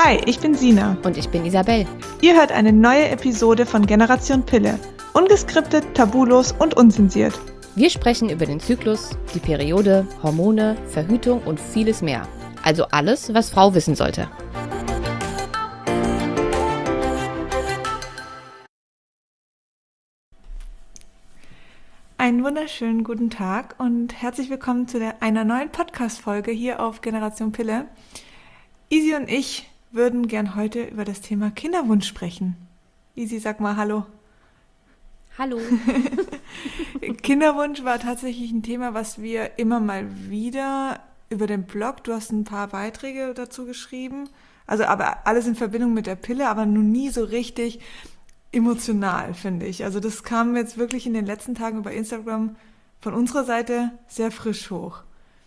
Hi, ich bin Sina. Und ich bin Isabel. Ihr hört eine neue Episode von Generation Pille. Ungeskriptet, tabulos und unzensiert. Wir sprechen über den Zyklus, die Periode, Hormone, Verhütung und vieles mehr. Also alles, was Frau wissen sollte. Einen wunderschönen guten Tag und herzlich willkommen zu einer neuen Podcast-Folge hier auf Generation Pille. Isi und ich würden gern heute über das Thema Kinderwunsch sprechen. Isi, sag mal Hallo. Hallo. Kinderwunsch war tatsächlich ein Thema, was wir immer mal wieder über den Blog, du hast ein paar Beiträge dazu geschrieben, also aber alles in Verbindung mit der Pille, aber nun nie so richtig emotional, finde ich. Also das kam jetzt wirklich in den letzten Tagen über Instagram von unserer Seite sehr frisch hoch.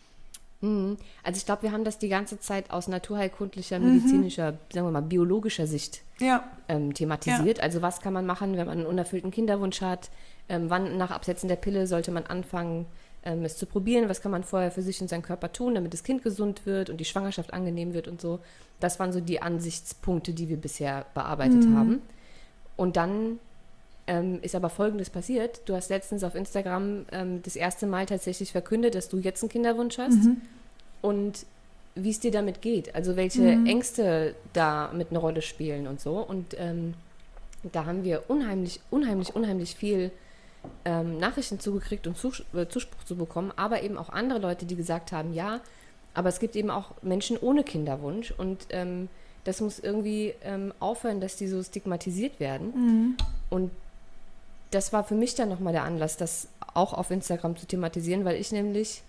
Also ich glaube, wir haben das die ganze Zeit aus naturheilkundlicher, medizinischer, sagen wir mal, biologischer Sicht thematisiert. Ja. Also was kann man machen, wenn man einen unerfüllten Kinderwunsch hat? Wann nach Absetzen der Pille sollte man anfangen, es zu probieren? Was kann man vorher für sich und seinen Körper tun, damit das Kind gesund wird und die Schwangerschaft angenehm wird und so? Das waren so die Ansichtspunkte, die wir bisher bearbeitet haben. Und dann ist aber Folgendes passiert. Du hast letztens auf Instagram das erste Mal tatsächlich verkündet, dass du jetzt einen Kinderwunsch hast und wie es dir damit geht. Also welche Ängste da mit eine Rolle spielen und so. Und da haben wir unheimlich viel Nachrichten zugekriegt und Zuspruch zu bekommen, aber eben auch andere Leute, die gesagt haben, ja, aber es gibt eben auch Menschen ohne Kinderwunsch und das muss irgendwie aufhören, dass die so stigmatisiert werden. Und das war für mich dann nochmal der Anlass, das auch auf Instagram zu thematisieren, weil ich nämlich,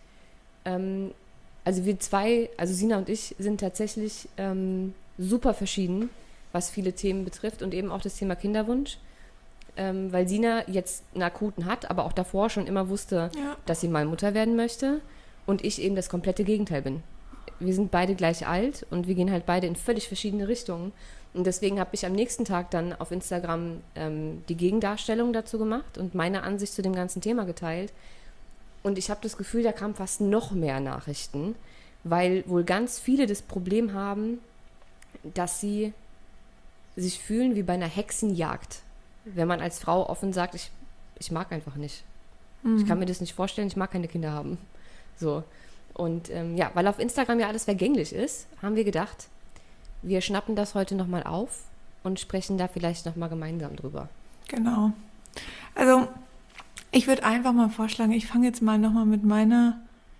also Sina und ich sind tatsächlich super verschieden, was viele Themen betrifft und eben auch das Thema Kinderwunsch, weil Sina jetzt einen akuten hat, aber auch davor schon immer wusste, dass sie mal Mutter werden möchte und ich eben das komplette Gegenteil bin. Wir sind beide gleich alt und wir gehen halt beide in völlig verschiedene Richtungen. Und deswegen habe ich am nächsten Tag dann auf Instagram die Gegendarstellung dazu gemacht und meine Ansicht zu dem ganzen Thema geteilt. Und ich habe das Gefühl, da kamen fast noch mehr Nachrichten, weil wohl ganz viele das Problem haben, dass sie sich fühlen wie bei einer Hexenjagd. Wenn man als Frau offen sagt, ich mag einfach nicht. Ich kann mir das nicht vorstellen, ich mag keine Kinder haben. So. Und weil auf Instagram ja alles vergänglich ist, haben wir gedacht, wir schnappen das heute nochmal auf und sprechen da vielleicht nochmal gemeinsam drüber. Genau. Also ich würde einfach mal vorschlagen, ich fange jetzt mal nochmal mit meiner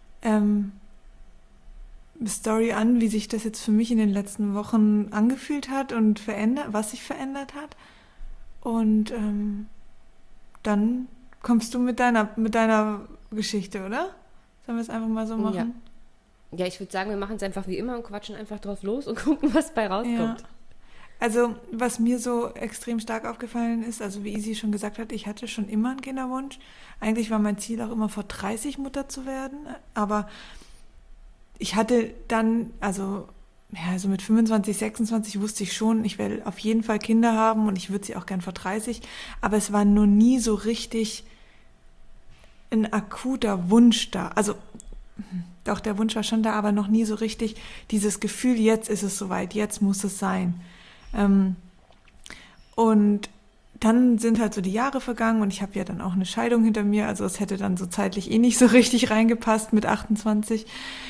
Story an, wie sich das jetzt für mich in den letzten Wochen angefühlt hat und was sich verändert hat. Und dann kommst du mit deiner Geschichte, oder? Sollen wir es einfach mal so machen? Ja, ich würde sagen, wir machen es einfach wie immer und quatschen einfach drauf los und gucken, was bei rauskommt. Ja. Also, was mir so extrem stark aufgefallen ist, also wie Isi schon gesagt hat, ich hatte schon immer einen Kinderwunsch. Eigentlich war mein Ziel auch immer vor 30 Mutter zu werden, aber ich hatte dann, also mit 25, 26 wusste ich schon, ich will auf jeden Fall Kinder haben und ich würde sie auch gern vor 30, aber es war nur nie so richtig ein akuter Wunsch da. Also doch, der Wunsch war schon da, aber noch nie so richtig dieses Gefühl, jetzt ist es soweit, jetzt muss es sein. Und dann sind halt so die Jahre vergangen und ich habe ja dann auch eine Scheidung hinter mir, also es hätte dann so zeitlich nicht so richtig reingepasst mit 28.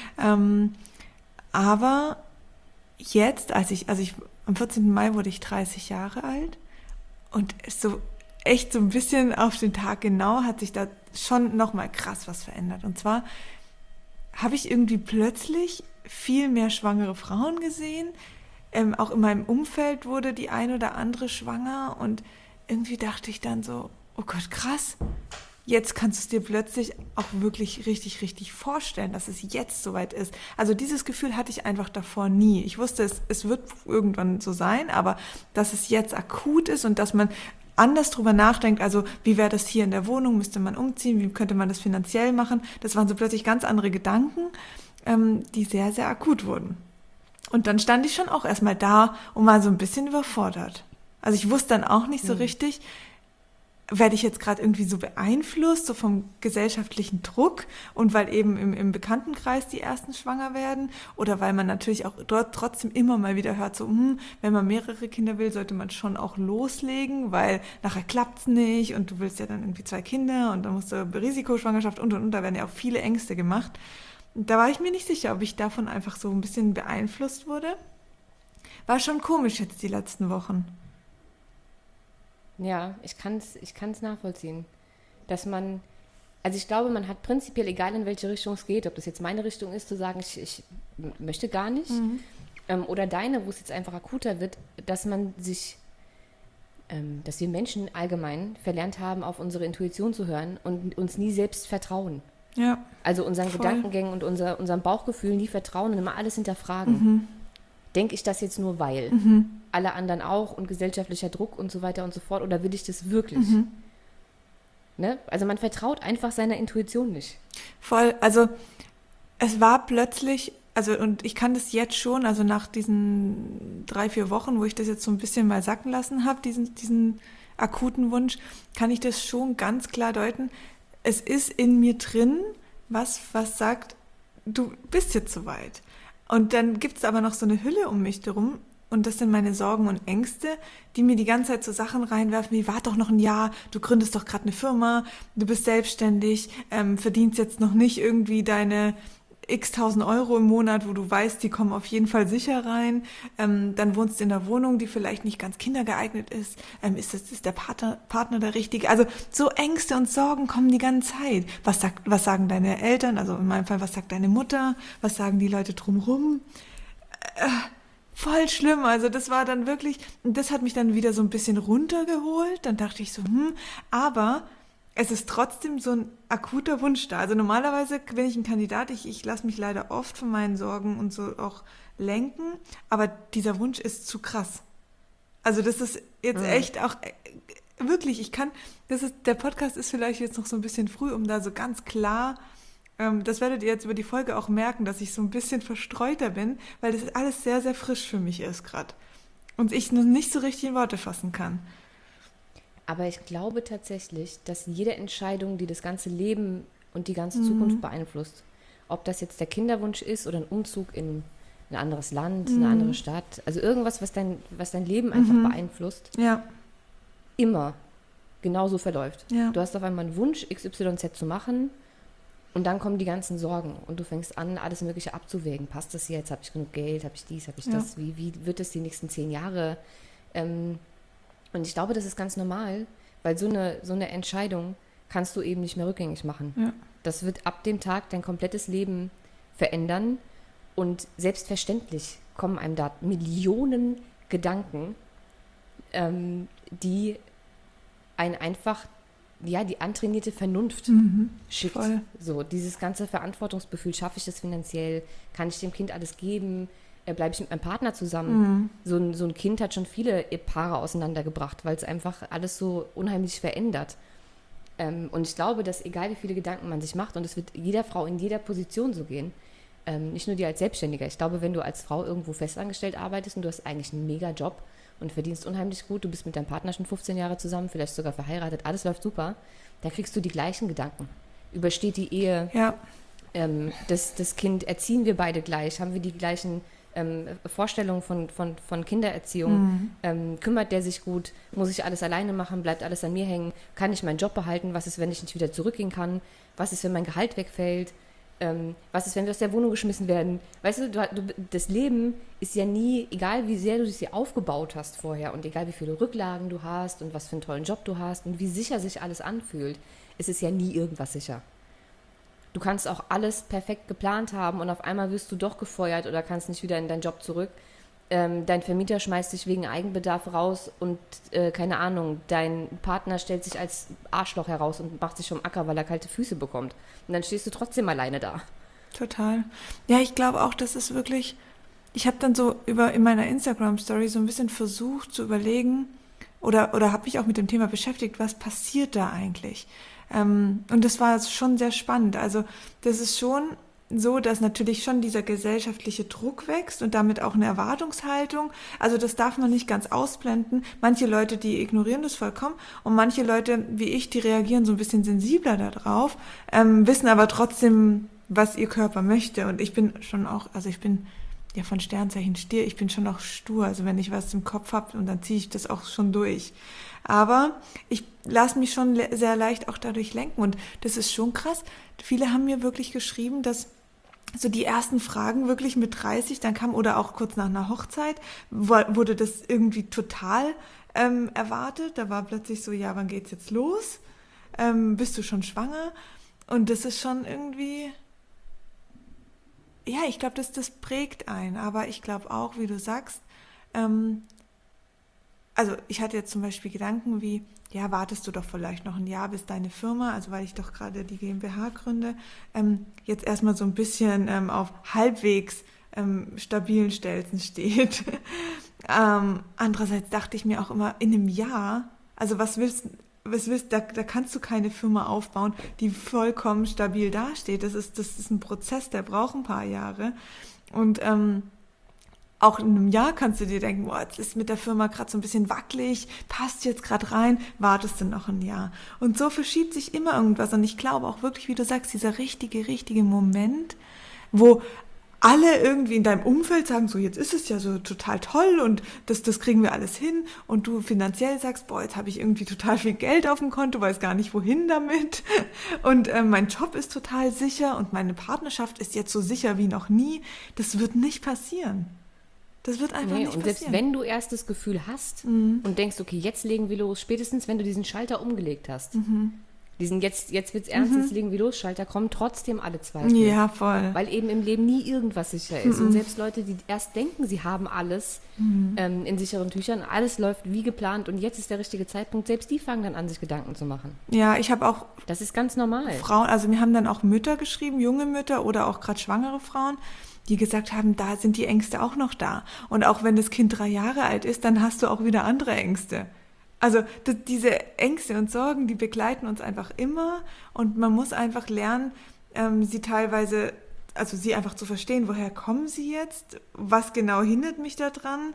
Aber jetzt, am 14. Mai wurde ich 30 Jahre alt und so echt so ein bisschen auf den Tag genau hat sich da schon nochmal krass was verändert. Und zwar habe ich irgendwie plötzlich viel mehr schwangere Frauen gesehen. Auch in meinem Umfeld wurde die ein oder andere schwanger und irgendwie dachte ich dann so, oh Gott, krass, jetzt kannst du es dir plötzlich auch wirklich richtig, richtig vorstellen, dass es jetzt soweit ist. Also dieses Gefühl hatte ich einfach davor nie. Ich wusste, es wird irgendwann so sein, aber dass es jetzt akut ist und dass man anders drüber nachdenkt, also wie wäre das hier in der Wohnung, müsste man umziehen, wie könnte man das finanziell machen, das waren so plötzlich ganz andere Gedanken, die sehr, sehr akut wurden. Und dann stand ich schon auch erstmal da und war so ein bisschen überfordert. Also ich wusste dann auch nicht so richtig, werde ich jetzt gerade irgendwie so beeinflusst, so vom gesellschaftlichen Druck und weil eben im Bekanntenkreis die ersten schwanger werden oder weil man natürlich auch dort trotzdem immer mal wieder hört, so, wenn man mehrere Kinder will, sollte man schon auch loslegen, weil nachher klappt's nicht und du willst ja dann irgendwie 2 Kinder und dann musst du Risikoschwangerschaft und, da werden ja auch viele Ängste gemacht. Und da war ich mir nicht sicher, ob ich davon einfach so ein bisschen beeinflusst wurde. War schon komisch jetzt die letzten Wochen. Ja, ich kann's nachvollziehen. Dass also ich glaube, man hat prinzipiell, egal in welche Richtung es geht, ob das jetzt meine Richtung ist, zu sagen, ich möchte gar nicht, oder deine, wo es jetzt einfach akuter wird, dass dass wir Menschen allgemein verlernt haben, auf unsere Intuition zu hören und uns nie selbst vertrauen. Ja. Also unseren Gedankengängen und unserem Bauchgefühl nie vertrauen und immer alles hinterfragen. Denke ich das jetzt nur weil? Alle anderen auch und gesellschaftlicher Druck und so weiter und so fort? Oder will ich das wirklich? Ne? Also man vertraut einfach seiner Intuition nicht. Voll, also es war plötzlich, also und ich kann das jetzt schon, also nach diesen 3-4 Wochen, wo ich das jetzt so ein bisschen mal sacken lassen habe, diesen akuten Wunsch, kann ich das schon ganz klar deuten. Es ist in mir drin, was sagt, du bist jetzt soweit. Und dann gibt es aber noch so eine Hülle um mich herum und das sind meine Sorgen und Ängste, die mir die ganze Zeit so Sachen reinwerfen wie, warte doch noch ein Jahr, du gründest doch gerade eine Firma, du bist selbstständig, verdienst jetzt noch nicht irgendwie deine x tausend Euro im Monat, wo du weißt, die kommen auf jeden Fall sicher rein, dann wohnst du in einer Wohnung, die vielleicht nicht ganz kindergeeignet ist, ist der Partner der richtige? Also so Ängste und Sorgen kommen die ganze Zeit. Was sagen deine Eltern, also in meinem Fall, was sagt deine Mutter, was sagen die Leute drumherum? Voll schlimm, also das war dann wirklich, das hat mich dann wieder so ein bisschen runtergeholt, dann dachte ich so, aber es ist trotzdem so ein akuter Wunsch da. Also normalerweise bin ich ein Kandidat, ich lasse mich leider oft von meinen Sorgen und so auch lenken, aber dieser Wunsch ist zu krass. Also das ist jetzt echt auch, wirklich, der Podcast ist vielleicht jetzt noch so ein bisschen früh, um da so ganz klar, das werdet ihr jetzt über die Folge auch merken, dass ich so ein bisschen verstreuter bin, weil das alles sehr, sehr frisch für mich ist gerade. Und ich noch nicht so richtig in Worte fassen kann. Aber ich glaube tatsächlich, dass jede Entscheidung, die das ganze Leben und die ganze Zukunft beeinflusst, ob das jetzt der Kinderwunsch ist oder ein Umzug in ein anderes Land, eine andere Stadt, also irgendwas, was dein Leben einfach beeinflusst, immer genauso verläuft. Ja. Du hast auf einmal einen Wunsch, XYZ zu machen und dann kommen die ganzen Sorgen und du fängst an, alles Mögliche abzuwägen. Passt das jetzt? Habe ich genug Geld? Habe ich dies? Habe ich das? Wie wird es die nächsten 10 Jahre? Und ich glaube, das ist ganz normal, weil so eine Entscheidung kannst du eben nicht mehr rückgängig machen. Ja. Das wird ab dem Tag dein komplettes Leben verändern und selbstverständlich kommen einem da Millionen Gedanken, die einen einfach, die antrainierte Vernunft schickt. Voll. So, dieses ganze Verantwortungsgefühl, schaffe ich das finanziell, kann ich dem Kind alles geben, bleibe ich mit meinem Partner zusammen. So ein Kind hat schon viele Paare auseinandergebracht, weil es einfach alles so unheimlich verändert. Und ich glaube, dass egal wie viele Gedanken man sich macht, und es wird jeder Frau in jeder Position so gehen, nicht nur dir als Selbstständiger. Ich glaube, wenn du als Frau irgendwo festangestellt arbeitest und du hast eigentlich einen mega Job und verdienst unheimlich gut, du bist mit deinem Partner schon 15 Jahre zusammen, vielleicht sogar verheiratet, alles läuft super, da kriegst du die gleichen Gedanken. Übersteht die Ehe, das Kind, erziehen wir beide gleich, haben wir die gleichen Vorstellungen von Kindererziehung, kümmert der sich gut, muss ich alles alleine machen, bleibt alles an mir hängen, kann ich meinen Job behalten, was ist, wenn ich nicht wieder zurückgehen kann, was ist, wenn mein Gehalt wegfällt, was ist, wenn wir aus der Wohnung geschmissen werden, weißt du, das Leben ist ja nie, egal wie sehr du es dir aufgebaut hast vorher und egal wie viele Rücklagen du hast und was für einen tollen Job du hast und wie sicher sich alles anfühlt, es ist ja nie irgendwas sicher. Du kannst auch alles perfekt geplant haben und auf einmal wirst du doch gefeuert oder kannst nicht wieder in deinen Job zurück. Dein Vermieter schmeißt dich wegen Eigenbedarf raus und keine Ahnung, dein Partner stellt sich als Arschloch heraus und macht sich vom Acker, weil er kalte Füße bekommt. Und dann stehst du trotzdem alleine da. Total. Ja, ich glaube auch, das ist wirklich, ich habe dann so in meiner Instagram-Story so ein bisschen versucht zu überlegen oder habe mich auch mit dem Thema beschäftigt, was passiert da eigentlich? Und das war schon sehr spannend. Also das ist schon, so, dass natürlich schon dieser gesellschaftliche Druck wächst und damit auch eine Erwartungshaltung. Also das darf man nicht ganz ausblenden. Manche Leute, die ignorieren das vollkommen und manche Leute, wie ich, die reagieren so ein bisschen sensibler darauf, wissen aber trotzdem, was ihr Körper möchte. Und ich bin schon auch, also ich bin ja von Sternzeichen Stier, ich bin schon auch stur. Also wenn ich was im Kopf habe und dann ziehe ich das auch schon durch. Aber ich lasse mich schon sehr leicht auch dadurch lenken und das ist schon krass. Viele haben mir wirklich geschrieben, dass so die ersten Fragen wirklich mit 30 dann kamen oder auch kurz nach einer Hochzeit, wurde das irgendwie total erwartet. Da war plötzlich so, ja, wann geht's jetzt los? Bist du schon schwanger? Und das ist schon irgendwie, ja, ich glaube, das prägt einen. Aber ich glaube auch, wie du sagst, also ich hatte jetzt zum Beispiel Gedanken wie, ja, wartest du doch vielleicht noch ein Jahr, bis deine Firma, also weil ich doch gerade die GmbH gründe, jetzt erstmal so ein bisschen auf halbwegs stabilen Stelzen steht. Andererseits dachte ich mir auch immer, in einem Jahr, also was willst da kannst du keine Firma aufbauen, die vollkommen stabil dasteht. Das ist ein Prozess, der braucht ein paar Jahre. Und auch in einem Jahr kannst du dir denken, boah, jetzt ist mit der Firma gerade so ein bisschen wackelig, passt jetzt gerade rein, wartest du noch ein Jahr. Und so verschiebt sich immer irgendwas. Und ich glaube auch wirklich, wie du sagst, dieser richtige Moment, wo alle irgendwie in deinem Umfeld sagen, so jetzt ist es ja so total toll und das kriegen wir alles hin und du finanziell sagst, boah, jetzt habe ich irgendwie total viel Geld auf dem Konto, weiß gar nicht wohin damit und mein Job ist total sicher und meine Partnerschaft ist jetzt so sicher wie noch nie. Das wird nicht passieren. Das wird einfach nicht passieren. Und selbst wenn du erst das Gefühl hast und denkst, okay, jetzt legen wir los, spätestens wenn du diesen Schalter umgelegt hast, diesen jetzt wird's ernst, jetzt legen wir los Schalter, kommen trotzdem alle Zweifel. Ja, voll. Weil eben im Leben nie irgendwas sicher ist. Und selbst Leute, die erst denken, sie haben alles in sicheren Tüchern, alles läuft wie geplant und jetzt ist der richtige Zeitpunkt, selbst die fangen dann an, sich Gedanken zu machen. Ja, ich habe auch... Das ist ganz normal. Frauen, also mir haben dann auch Mütter geschrieben, junge Mütter oder auch gerade schwangere Frauen, die gesagt haben, da sind die Ängste auch noch da. Und auch wenn das Kind 3 Jahre alt ist, dann hast du auch wieder andere Ängste. Also diese Ängste und Sorgen, die begleiten uns einfach immer und man muss einfach lernen, sie teilweise, also sie einfach zu verstehen, woher kommen sie jetzt, was genau hindert mich daran,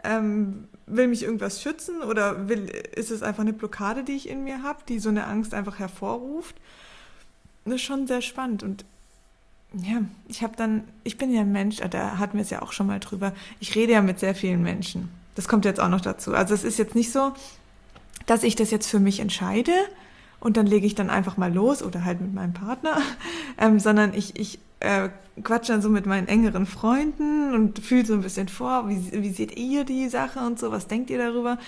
will mich irgendwas schützen oder ist es einfach eine Blockade, die ich in mir habe, die so eine Angst einfach hervorruft. Das ist schon sehr spannend und ja, ich bin ja ein Mensch, da hatten wir es ja auch schon mal drüber, ich rede ja mit sehr vielen Menschen. Das kommt jetzt auch noch dazu. Also es ist jetzt nicht so, dass ich das jetzt für mich entscheide und dann lege ich dann einfach mal los oder halt mit meinem Partner, sondern ich quatsche dann so mit meinen engeren Freunden und fühle so ein bisschen vor, wie seht ihr die Sache und so, was denkt ihr darüber?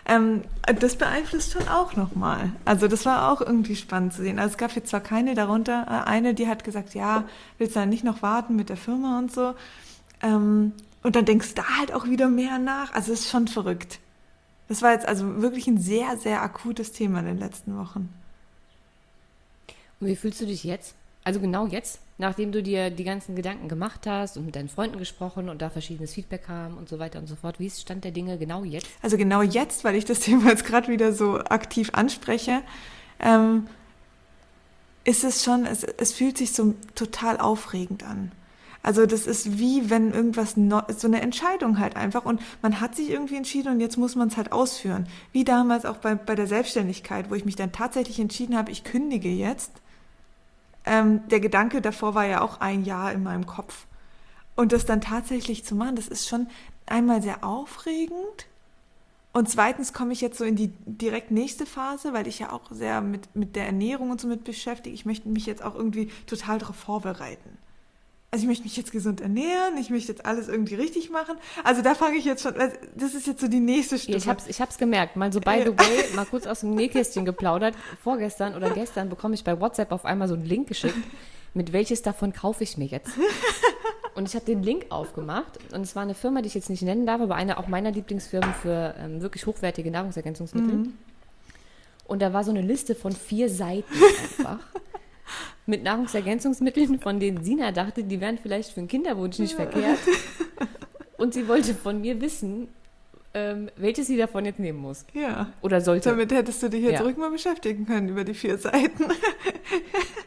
Das beeinflusst schon auch nochmal. Also das war auch irgendwie spannend zu sehen. Also es gab jetzt zwar keine darunter, eine, die hat gesagt, ja, willst du dann nicht noch warten mit der Firma und so? Und dann denkst du da halt auch wieder mehr nach. Also es ist schon verrückt. Das war jetzt also wirklich ein sehr, sehr akutes Thema in den letzten Wochen. Und wie fühlst du dich jetzt? Also genau jetzt, nachdem du dir die ganzen Gedanken gemacht hast und mit deinen Freunden gesprochen und da verschiedenes Feedback kam und so weiter und so fort. Wie ist Stand der Dinge genau jetzt? Also genau jetzt, weil ich das Thema jetzt gerade wieder so aktiv anspreche, ist es schon, es fühlt sich so total aufregend an. Also das ist wie wenn irgendwas, so eine Entscheidung halt einfach und man hat sich irgendwie entschieden und jetzt muss man es halt ausführen. Wie damals auch bei der Selbstständigkeit, wo ich mich dann tatsächlich entschieden habe, ich kündige jetzt. Der Gedanke davor war ja auch 1 Jahr in meinem Kopf. Und das dann tatsächlich zu machen, das ist schon einmal sehr aufregend und zweitens komme ich jetzt so in die direkt nächste Phase, weil ich ja auch sehr mit der Ernährung und so mit beschäftige. Ich möchte mich jetzt auch irgendwie total darauf vorbereiten. Also ich möchte mich jetzt gesund ernähren, ich möchte jetzt alles irgendwie richtig machen. Also da fange ich jetzt schon, das ist jetzt so die nächste Stufe. Ich hab's gemerkt, mal so by the way, mal kurz aus dem Nähkästchen geplaudert. Vorgestern oder gestern bekomme ich bei WhatsApp auf einmal so einen Link geschickt, mit welches davon kaufe ich mir jetzt. Und ich habe den Link aufgemacht und es war eine Firma, die ich jetzt nicht nennen darf, aber eine auch meiner Lieblingsfirmen für wirklich hochwertige Nahrungsergänzungsmittel. Und da war so eine Liste von 4 Seiten einfach. Mit Nahrungsergänzungsmitteln, von denen Sina dachte, die wären vielleicht für einen Kinderwunsch nicht verkehrt. Und sie wollte von mir wissen, welches sie davon jetzt nehmen muss. Ja. Oder sollte. Damit hättest du dich jetzt ruhig mal beschäftigen können über die 4 Seiten.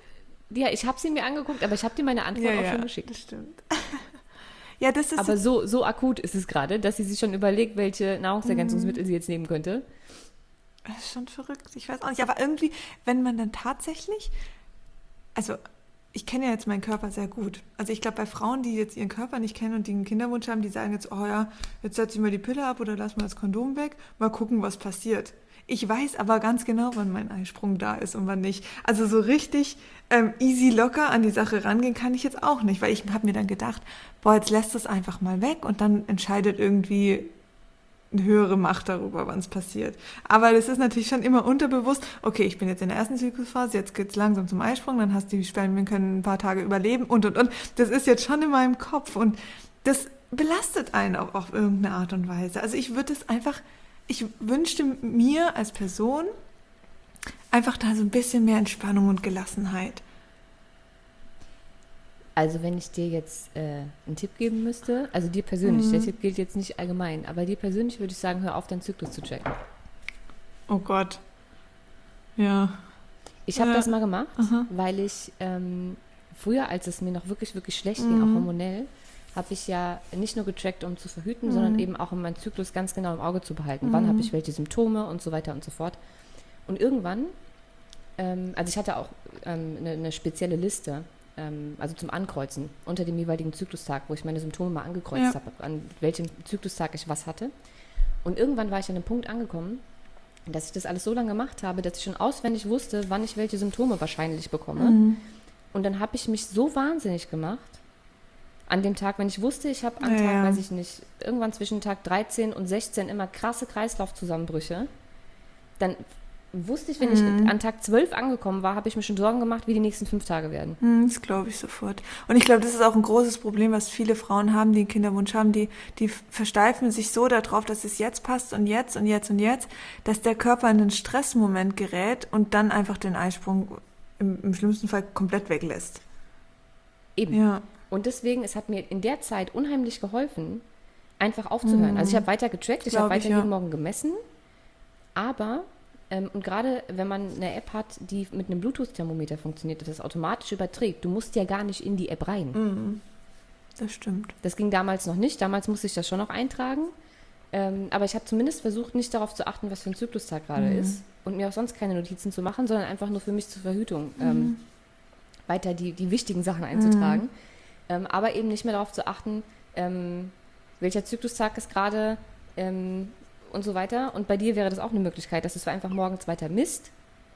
Ja, ich habe sie mir angeguckt, aber ich habe dir meine Antwort auch schon geschickt. Das stimmt. Ja, das ist aber so akut ist es gerade, dass sie sich schon überlegt, welche Nahrungsergänzungsmittel sie jetzt nehmen könnte. Das ist schon verrückt, ich weiß auch nicht. Aber irgendwie, wenn man dann tatsächlich, also ich kenne ja jetzt meinen Körper sehr gut. Also ich glaube, bei Frauen, die jetzt ihren Körper nicht kennen und die einen Kinderwunsch haben, die sagen jetzt, oh ja, jetzt setze ich mal die Pille ab oder lass mal das Kondom weg, mal gucken, was passiert. Ich weiß aber ganz genau, wann mein Eisprung da ist und wann nicht. Also so richtig easy locker an die Sache rangehen kann ich jetzt auch nicht, weil ich habe mir dann gedacht, boah, jetzt lässt es einfach mal weg und dann entscheidet irgendwie eine höhere Macht darüber, wann es passiert. Aber das ist natürlich schon immer unterbewusst, okay, ich bin jetzt in der ersten Zyklusphase, jetzt geht es langsam zum Eisprung, dann hast du die Spermien können ein paar Tage überleben und. Das ist jetzt schon in meinem Kopf und das belastet einen auch auf irgendeine Art und Weise. Also ich wünschte mir als Person einfach da so ein bisschen mehr Entspannung und Gelassenheit. Also wenn ich dir jetzt einen Tipp geben müsste, also dir persönlich, der Tipp gilt jetzt nicht allgemein, aber dir persönlich würde ich sagen, hör auf, deinen Zyklus zu checken. Oh Gott. Ja. Ich habe das mal gemacht, weil ich früher, als es mir noch wirklich, wirklich schlecht ging, auch hormonell, habe ich ja nicht nur getrackt, um zu verhüten, sondern eben auch, um meinen Zyklus ganz genau im Auge zu behalten. Wann habe ich welche Symptome und so weiter und so fort. Und irgendwann, also ich hatte auch eine spezielle Liste, also zum Ankreuzen unter dem jeweiligen Zyklustag, wo ich meine Symptome mal angekreuzt habe, an welchem Zyklustag ich was hatte. Und irgendwann war ich an einem Punkt angekommen, dass ich das alles so lange gemacht habe, dass ich schon auswendig wusste, wann ich welche Symptome wahrscheinlich bekomme. Und dann habe ich mich so wahnsinnig gemacht, an dem Tag, wenn ich wusste, ich habe am Tag, weiß ich nicht, irgendwann zwischen Tag 13 und 16 immer krasse Kreislaufzusammenbrüche, dann wusste ich, wenn ich an Tag 12 angekommen war, habe ich mir schon Sorgen gemacht, wie die nächsten 5 Tage werden. Das glaube ich sofort. Und ich glaube, das ist auch ein großes Problem, was viele Frauen haben, die einen Kinderwunsch haben, die versteifen sich so darauf, dass es jetzt passt und jetzt und jetzt und jetzt, dass der Körper in einen Stressmoment gerät und dann einfach den Eisprung im schlimmsten Fall komplett weglässt. Eben. Ja. Und deswegen, es hat mir in der Zeit unheimlich geholfen, einfach aufzuhören. Also ich habe weiter getrackt, ich habe weiter jeden Morgen gemessen, aber und gerade wenn man eine App hat, die mit einem Bluetooth-Thermometer funktioniert, das automatisch überträgt, du musst ja gar nicht in die App rein. Das stimmt. Das ging damals noch nicht, damals musste ich das schon noch eintragen, aber ich habe zumindest versucht, nicht darauf zu achten, was für ein Zyklustag gerade ist und mir auch sonst keine Notizen zu machen, sondern einfach nur für mich zur Verhütung weiter die wichtigen Sachen einzutragen, aber eben nicht mehr darauf zu achten, welcher Zyklustag ist gerade, und so weiter. Und bei dir wäre das auch eine Möglichkeit, dass du einfach morgens weiter misst,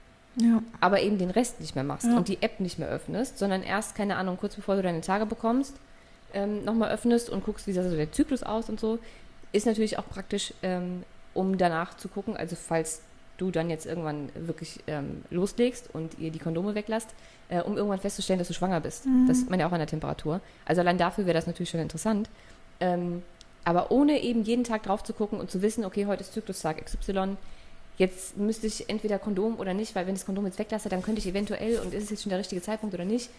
aber eben den Rest nicht mehr machst und die App nicht mehr öffnest, sondern erst, keine Ahnung, kurz bevor du deine Tage bekommst, nochmal öffnest und guckst, wie sah so der Zyklus aus und so. Ist natürlich auch praktisch, um danach zu gucken, also falls du dann jetzt irgendwann wirklich loslegst und ihr die Kondome weglasst, um irgendwann festzustellen, dass du schwanger bist. Das sieht man ja auch an der Temperatur. Also allein dafür wäre das natürlich schon interessant. Aber ohne eben jeden Tag drauf zu gucken und zu wissen, okay, heute ist Zyklustag XY, jetzt müsste ich entweder Kondom oder nicht, weil wenn ich das Kondom jetzt weglasse, dann könnte ich eventuell, und ist es jetzt schon der richtige Zeitpunkt oder nicht,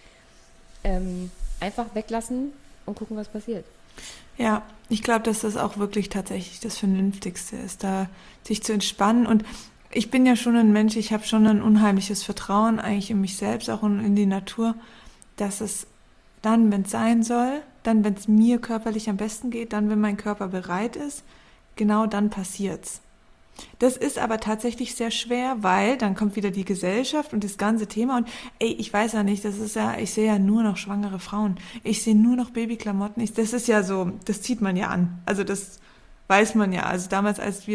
einfach weglassen und gucken, was passiert. Ja, ich glaube, dass das auch wirklich tatsächlich das Vernünftigste ist, da sich zu entspannen. Und ich bin ja schon ein Mensch, ich habe schon ein unheimliches Vertrauen eigentlich in mich selbst, auch in die Natur, dass es dann, wenn es sein soll, dann, wenn es mir körperlich am besten geht, dann, wenn mein Körper bereit ist, genau dann passiert's. Das ist aber tatsächlich sehr schwer, weil dann kommt wieder die Gesellschaft und das ganze Thema und ich weiß ja nicht, ich sehe ja nur noch schwangere Frauen, ich sehe nur noch Babyklamotten, das ist ja so, das zieht man ja an, also das weiß man ja, also damals, als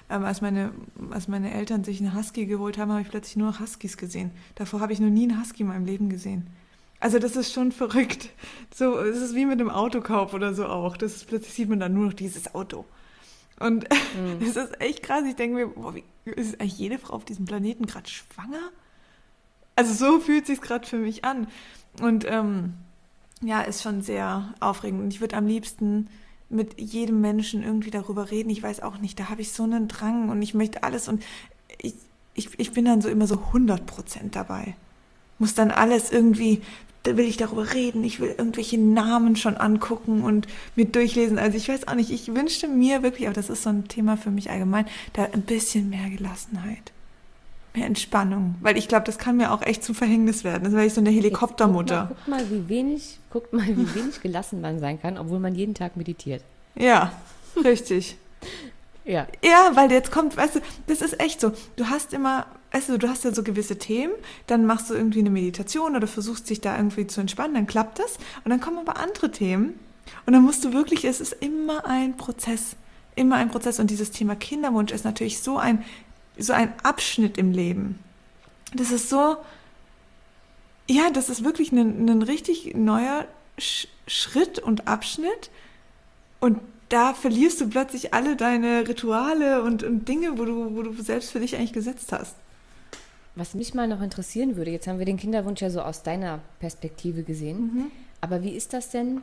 meine Eltern sich einen Husky geholt haben, habe ich plötzlich nur noch Huskys gesehen, davor habe ich noch nie einen Husky in meinem Leben gesehen. Also das ist schon verrückt. So, es ist wie mit einem Autokauf oder so auch. Plötzlich sieht man dann nur noch dieses Auto. Und das ist echt krass. Ich denke mir, boah, ist eigentlich jede Frau auf diesem Planeten gerade schwanger? Also so fühlt sich's gerade für mich an. Und ist schon sehr aufregend. Und ich würde am liebsten mit jedem Menschen irgendwie darüber reden. Ich weiß auch nicht, da habe ich so einen Drang und ich möchte alles. Und ich bin dann so immer so 100% dabei. Muss dann alles irgendwie, da will ich darüber reden, ich will irgendwelche Namen schon angucken und mir durchlesen. Also ich weiß auch nicht, ich wünschte mir wirklich, aber das ist so ein Thema für mich allgemein, da ein bisschen mehr Gelassenheit. Mehr Entspannung. Weil ich glaube, das kann mir auch echt zum Verhängnis werden. Das wäre ich so eine Helikoptermutter. Guck mal, wie wenig gelassen man sein kann, obwohl man jeden Tag meditiert. Ja, richtig. Ja. Ja, weil jetzt kommt, weißt du, das ist echt so. Du hast immer, weißt du, du hast ja so gewisse Themen, dann machst du irgendwie eine Meditation oder versuchst dich da irgendwie zu entspannen, dann klappt das. Und dann kommen aber andere Themen und dann musst du wirklich, es ist immer ein Prozess. Immer ein Prozess. Und dieses Thema Kinderwunsch ist natürlich so ein Abschnitt im Leben. Das ist so, ja, das ist wirklich ein richtig neuer Schritt und Abschnitt. Und da verlierst du plötzlich alle deine Rituale und Dinge, wo du selbst für dich eigentlich gesetzt hast. Was mich mal noch interessieren würde, jetzt haben wir den Kinderwunsch ja so aus deiner Perspektive gesehen, aber wie ist das denn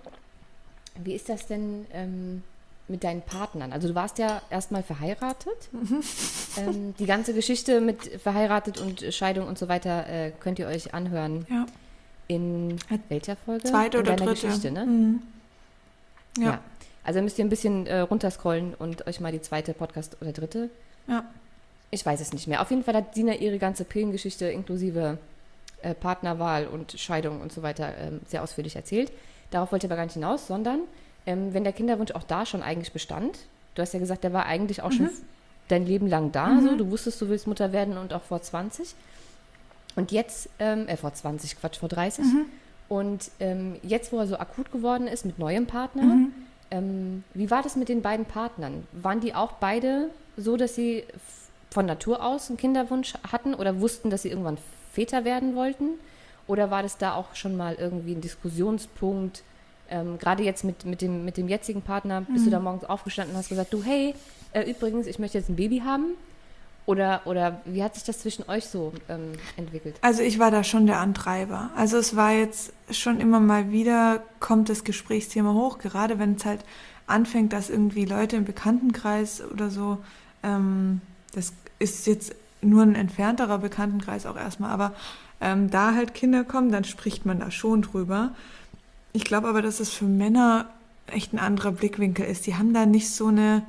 mit deinen Partnern? Also du warst ja erstmal verheiratet. Die ganze Geschichte mit verheiratet und Scheidung und so weiter könnt ihr euch anhören. Ja. In welcher Folge? Zweite oder dritte. Geschichte, ne? Mhm. Ja. Also müsst ihr ein bisschen runterscrollen und euch mal die zweite Podcast oder dritte. Ja. Ich weiß es nicht mehr. Auf jeden Fall hat Sina ihre ganze Pillengeschichte inklusive Partnerwahl und Scheidung und so weiter sehr ausführlich erzählt. Darauf wollte ich aber gar nicht hinaus, sondern wenn der Kinderwunsch auch da schon eigentlich bestand, du hast ja gesagt, der war eigentlich auch schon dein Leben lang da, so, du wusstest, du willst Mutter werden und auch vor 20 und jetzt, vor 30. Und jetzt, wo er so akut geworden ist mit neuem Partner, wie war das mit den beiden Partnern? Waren die auch beide so, dass sie von Natur aus einen Kinderwunsch hatten oder wussten, dass sie irgendwann Väter werden wollten? Oder war das da auch schon mal irgendwie ein Diskussionspunkt? Gerade jetzt mit dem jetzigen Partner, bist du da morgens aufgestanden und hast gesagt, du, hey, übrigens, ich möchte jetzt ein Baby haben? Oder wie hat sich das zwischen euch so entwickelt? Also ich war da schon der Antreiber. Also es war jetzt schon immer mal wieder, kommt das Gesprächsthema hoch, gerade wenn es halt anfängt, dass irgendwie Leute im Bekanntenkreis oder so, das ist jetzt nur ein entfernterer Bekanntenkreis auch erstmal, aber da halt Kinder kommen, dann spricht man da schon drüber. Ich glaube aber, dass es für Männer echt ein anderer Blickwinkel ist. Die haben da nicht so eine,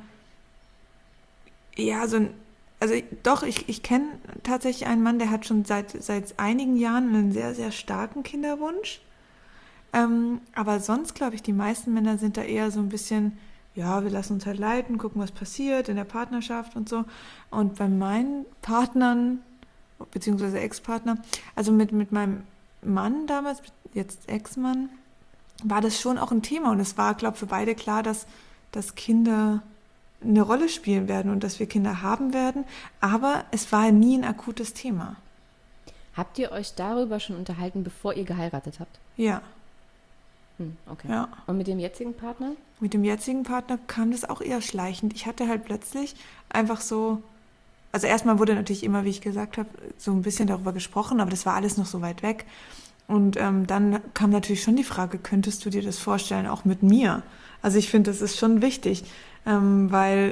ja, also ich kenne tatsächlich einen Mann, der hat schon seit einigen Jahren einen sehr, sehr starken Kinderwunsch. Aber sonst, glaube ich, die meisten Männer sind da eher so ein bisschen, ja, wir lassen uns halt leiten, gucken, was passiert in der Partnerschaft und so. Und bei meinen Partnern, beziehungsweise Ex-Partner, also mit meinem Mann damals, jetzt Ex-Mann, war das schon auch ein Thema. Und es war, glaube ich, für beide klar, dass Kinder eine Rolle spielen werden und dass wir Kinder haben werden. Aber es war nie ein akutes Thema. Habt ihr euch darüber schon unterhalten, bevor ihr geheiratet habt? Ja. Okay. Ja. Und mit dem jetzigen Partner? Mit dem jetzigen Partner kam das auch eher schleichend. Ich hatte halt plötzlich einfach so, also erstmal wurde natürlich immer, wie ich gesagt habe, so ein bisschen darüber gesprochen, aber das war alles noch so weit weg. Und dann kam natürlich schon die Frage, könntest du dir das vorstellen, auch mit mir? Also ich finde, das ist schon wichtig, weil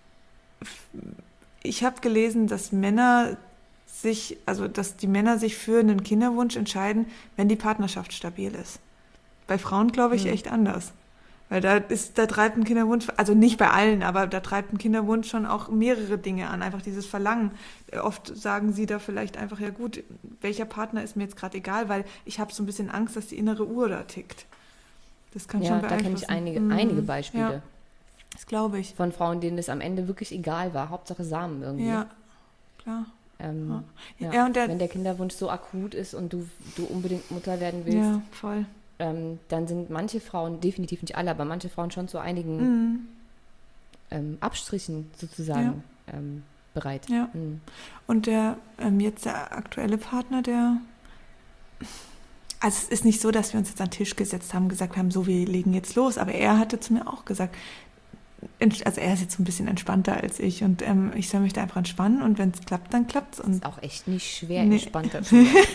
ich habe gelesen, dass die Männer sich für einen Kinderwunsch entscheiden, wenn die Partnerschaft stabil ist. Bei Frauen, glaube ich, echt anders. Weil da treibt ein Kinderwunsch, also nicht bei allen, aber da treibt ein Kinderwunsch schon auch mehrere Dinge an. Einfach dieses Verlangen. Oft sagen sie da vielleicht einfach, ja gut, welcher Partner ist mir jetzt gerade egal, weil ich habe so ein bisschen Angst, dass die innere Uhr da tickt. Das kann schon beeinflussen. Ja, da kenne ich einige Beispiele. Ja, das glaube ich. Von Frauen, denen das am Ende wirklich egal war. Hauptsache Samen irgendwie. Ja, klar. Und wenn der Kinderwunsch so akut ist und du unbedingt Mutter werden willst, ja, voll. Dann sind manche Frauen, definitiv nicht alle, aber manche Frauen schon zu einigen Abstrichen sozusagen bereit. Ja. Und jetzt der aktuelle Partner, also es ist nicht so, dass wir uns jetzt an den Tisch gesetzt haben, gesagt haben, so, wir legen jetzt los, aber er hatte zu mir auch gesagt, also er ist jetzt so ein bisschen entspannter als ich und ich soll mich da einfach entspannen und wenn es klappt, dann klappt es. Das ist auch echt nicht schwer, entspannter zu sein.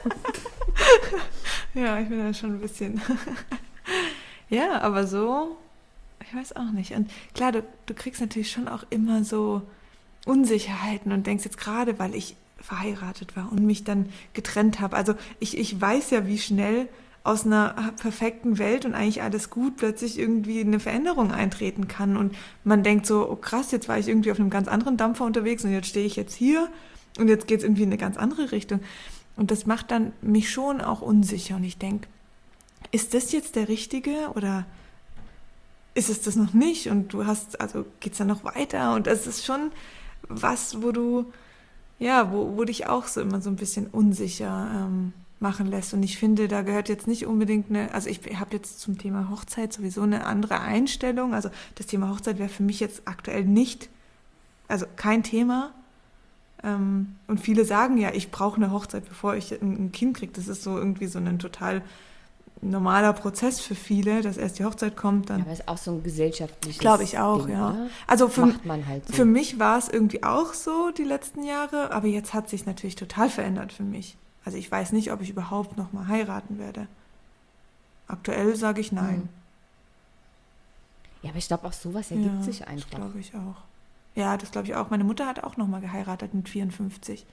Ja, ich bin da schon ein bisschen. Ja, aber so, ich weiß auch nicht. Und klar, du kriegst natürlich schon auch immer so Unsicherheiten und denkst jetzt gerade, weil ich verheiratet war und mich dann getrennt habe. Also ich weiß ja, wie schnell aus einer perfekten Welt und eigentlich alles gut plötzlich irgendwie eine Veränderung eintreten kann. Und man denkt so, oh krass, jetzt war ich irgendwie auf einem ganz anderen Dampfer unterwegs und jetzt stehe ich jetzt hier Und jetzt geht es irgendwie in eine ganz andere Richtung. Und das macht dann mich schon auch unsicher. Und ich denke, ist das jetzt der Richtige oder ist es das noch nicht? Und geht es dann noch weiter? Und das ist schon was, wo du, ja, wo dich auch so immer so ein bisschen unsicher machen lässt. Und ich finde, da gehört jetzt nicht unbedingt also ich habe jetzt zum Thema Hochzeit sowieso eine andere Einstellung. Also das Thema Hochzeit wäre für mich jetzt aktuell nicht, also kein Thema. Und viele sagen ja, ich brauche eine Hochzeit, bevor ich ein Kind kriege. Das ist so irgendwie so ein total normaler Prozess für viele, dass erst die Hochzeit kommt. Dann ja, aber es ist auch so ein gesellschaftliches glaube ich auch, Ding, ja. Oder? Also macht man halt so. Für mich war es irgendwie auch so die letzten Jahre, aber jetzt hat sich natürlich total verändert für mich. Also ich weiß nicht, ob ich überhaupt noch mal heiraten werde. Aktuell sage ich nein. Ja, aber ich glaube, auch sowas ergibt sich einfach. Das glaube ich auch. Ja, das glaube ich auch. Meine Mutter hat auch noch mal geheiratet mit 54.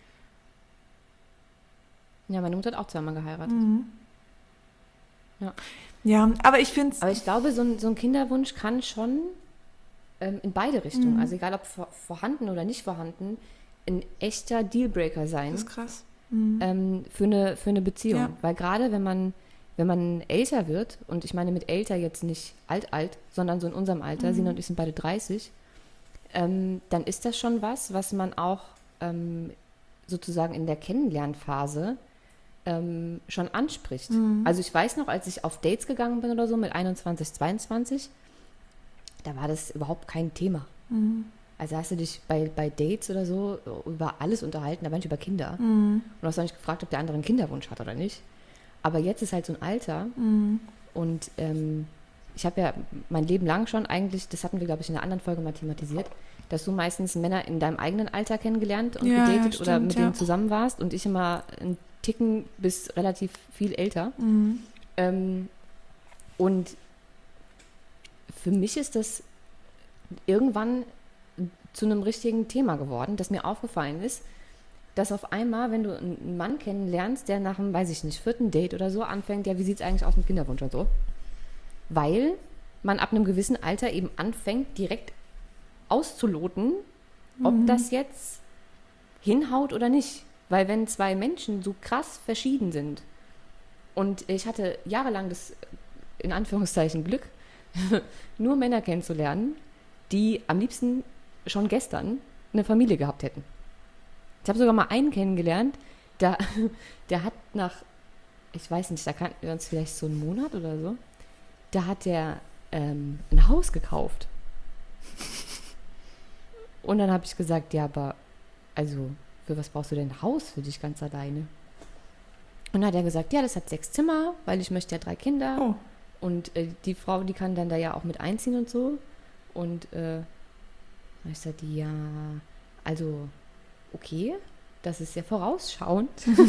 Ja, meine Mutter hat auch zweimal geheiratet. Ja, aber ich finde es... Aber ich glaube, so ein Kinderwunsch kann schon in beide Richtungen, also egal ob vorhanden oder nicht vorhanden, ein echter Dealbreaker sein. Das ist krass. Für eine Beziehung. Ja. Weil gerade wenn man älter wird, und ich meine mit älter jetzt nicht alt, sondern so in unserem Alter, Sina und ich sind beide 30, dann ist das schon was man auch sozusagen in der Kennenlernphase schon anspricht. Also ich weiß noch, als ich auf Dates gegangen bin oder so mit 21, 22, da war das überhaupt kein Thema. Also hast du dich bei Dates oder so über alles unterhalten, aber nicht über Kinder. Und du hast auch nicht gefragt, ob der andere einen Kinderwunsch hat oder nicht. Aber jetzt ist halt so ein Alter und ich habe ja mein Leben lang schon eigentlich, das hatten wir, glaube ich, in einer anderen Folge mal thematisiert, dass du meistens Männer in deinem eigenen Alter kennengelernt und gedatet stimmt, oder mit denen zusammen warst und ich immer einen Ticken bis relativ viel älter. Und für mich ist das irgendwann zu einem richtigen Thema geworden, das mir aufgefallen ist, dass auf einmal, wenn du einen Mann kennenlernst, der nach einem, weiß ich nicht, 4. Date oder so anfängt, ja, wie sieht es eigentlich aus mit Kinderwunsch und so? Weil man ab einem gewissen Alter eben anfängt, direkt auszuloten, ob das jetzt hinhaut oder nicht. Weil wenn zwei Menschen so krass verschieden sind und ich hatte jahrelang das, in Anführungszeichen, Glück, nur Männer kennenzulernen, die am liebsten schon gestern eine Familie gehabt hätten. Ich habe sogar mal einen kennengelernt, der hat nach, ich weiß nicht, da kannten wir uns vielleicht so einen Monat oder so, da hat der ein Haus gekauft. Und dann habe ich gesagt, ja, aber also für was brauchst du denn ein Haus für dich ganz alleine? Und dann hat er gesagt, ja, das hat 6 Zimmer, weil ich möchte ja 3 Kinder. Oh. Und die Frau, die kann dann da ja auch mit einziehen und so. Und ich sagte, ja, also okay, das ist sehr vorausschauend.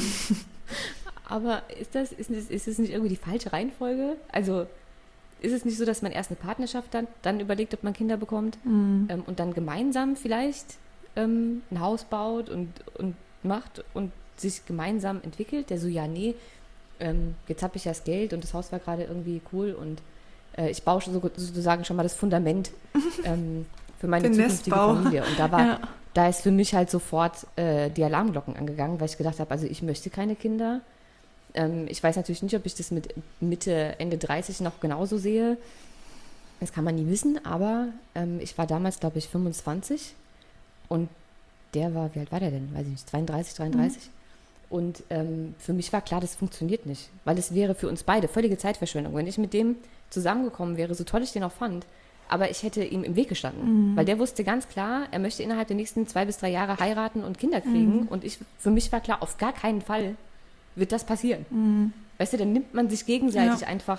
Aber ist es nicht irgendwie die falsche Reihenfolge? Also ist es nicht so, dass man erst eine Partnerschaft dann überlegt, ob man Kinder bekommt und dann gemeinsam vielleicht ein Haus baut und macht und sich gemeinsam entwickelt? Der so, ja, nee, jetzt habe ich ja das Geld und das Haus war gerade irgendwie cool und ich baue sozusagen schon mal das Fundament für meine zukünftige Familie. Und da ist für mich halt sofort die Alarmglocken angegangen, weil ich gedacht habe, also ich möchte keine Kinder. Ich weiß natürlich nicht, ob ich das mit Mitte, Ende 30 noch genauso sehe. Das kann man nie wissen, aber ich war damals, glaube ich, 25 und der war, wie alt war der denn? Weiß ich nicht, 32, 33. Und für mich war klar, das funktioniert nicht, weil es wäre für uns beide völlige Zeitverschwendung. Wenn ich mit dem zusammengekommen wäre, so toll ich den auch fand, aber ich hätte ihm im Weg gestanden, weil der wusste ganz klar, er möchte innerhalb der nächsten 2 bis 3 Jahre heiraten und Kinder kriegen und für mich war klar, auf gar keinen Fall wird das passieren. Weißt du, dann nimmt man sich gegenseitig einfach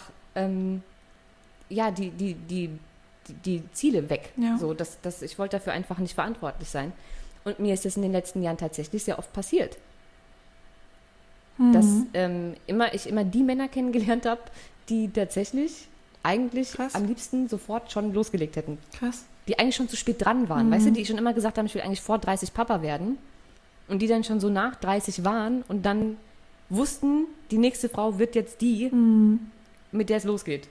die Ziele weg. Ja. So, ich wollte dafür einfach nicht verantwortlich sein. Und mir ist das in den letzten Jahren tatsächlich sehr oft passiert. Dass ich immer die Männer kennengelernt habe, die tatsächlich eigentlich am liebsten sofort schon losgelegt hätten. Krass. Die eigentlich schon zu spät dran waren. Weißt du, die schon immer gesagt haben, ich will eigentlich vor 30 Papa werden. Und die dann schon so nach 30 waren und dann wussten, die nächste Frau wird jetzt die, mit der es losgeht.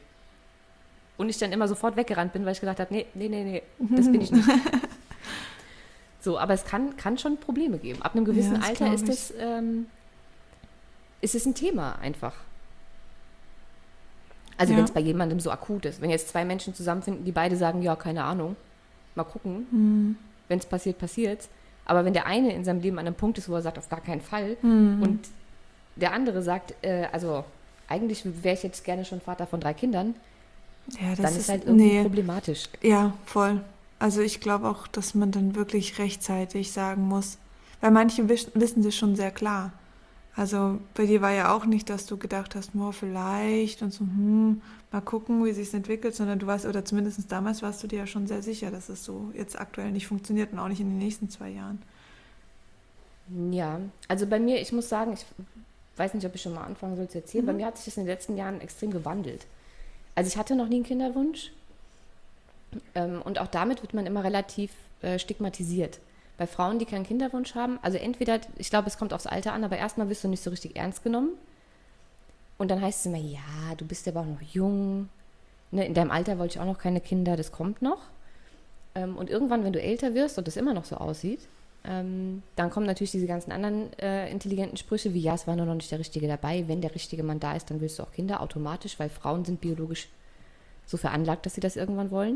Und ich dann immer sofort weggerannt bin, weil ich gedacht habe, nee, das bin ich nicht. So, aber es kann schon Probleme geben. Ab einem gewissen Alter ist es ein Thema einfach. Also wenn es bei jemandem so akut ist. Wenn jetzt 2 Menschen zusammenfinden, die beide sagen, ja, keine Ahnung, mal gucken, wenn es passiert, passiert. Aber wenn der eine in seinem Leben an einem Punkt ist, wo er sagt, auf gar keinen Fall, und der andere sagt, also eigentlich wäre ich jetzt gerne schon Vater von 3 Kindern, dann ist halt irgendwie problematisch. Ja, voll. Also ich glaube auch, dass man dann wirklich rechtzeitig sagen muss, weil manche wissen das schon sehr klar. Also bei dir war ja auch nicht, dass du gedacht hast, vielleicht und so, mal gucken, wie sich's entwickelt, sondern du warst, oder zumindest damals warst du dir ja schon sehr sicher, dass es so jetzt aktuell nicht funktioniert und auch nicht in den nächsten 2 Jahren. Ja, also bei mir, ich muss sagen, ich weiß nicht, ob ich schon mal anfangen soll zu erzählen, bei mir hat sich das in den letzten Jahren extrem gewandelt. Also ich hatte noch nie einen Kinderwunsch und auch damit wird man immer relativ stigmatisiert. Bei Frauen, die keinen Kinderwunsch haben, also entweder, ich glaube, es kommt aufs Alter an, aber erstmal wirst du nicht so richtig ernst genommen. Und dann heißt es immer, ja, du bist aber auch noch jung. Ne, in deinem Alter wollte ich auch noch keine Kinder, das kommt noch. Und irgendwann, wenn du älter wirst und das immer noch so aussieht, dann kommen natürlich diese ganzen anderen intelligenten Sprüche, wie, ja, es war nur noch nicht der Richtige dabei. Wenn der richtige Mann da ist, dann willst du auch Kinder automatisch, weil Frauen sind biologisch so veranlagt, dass sie das irgendwann wollen.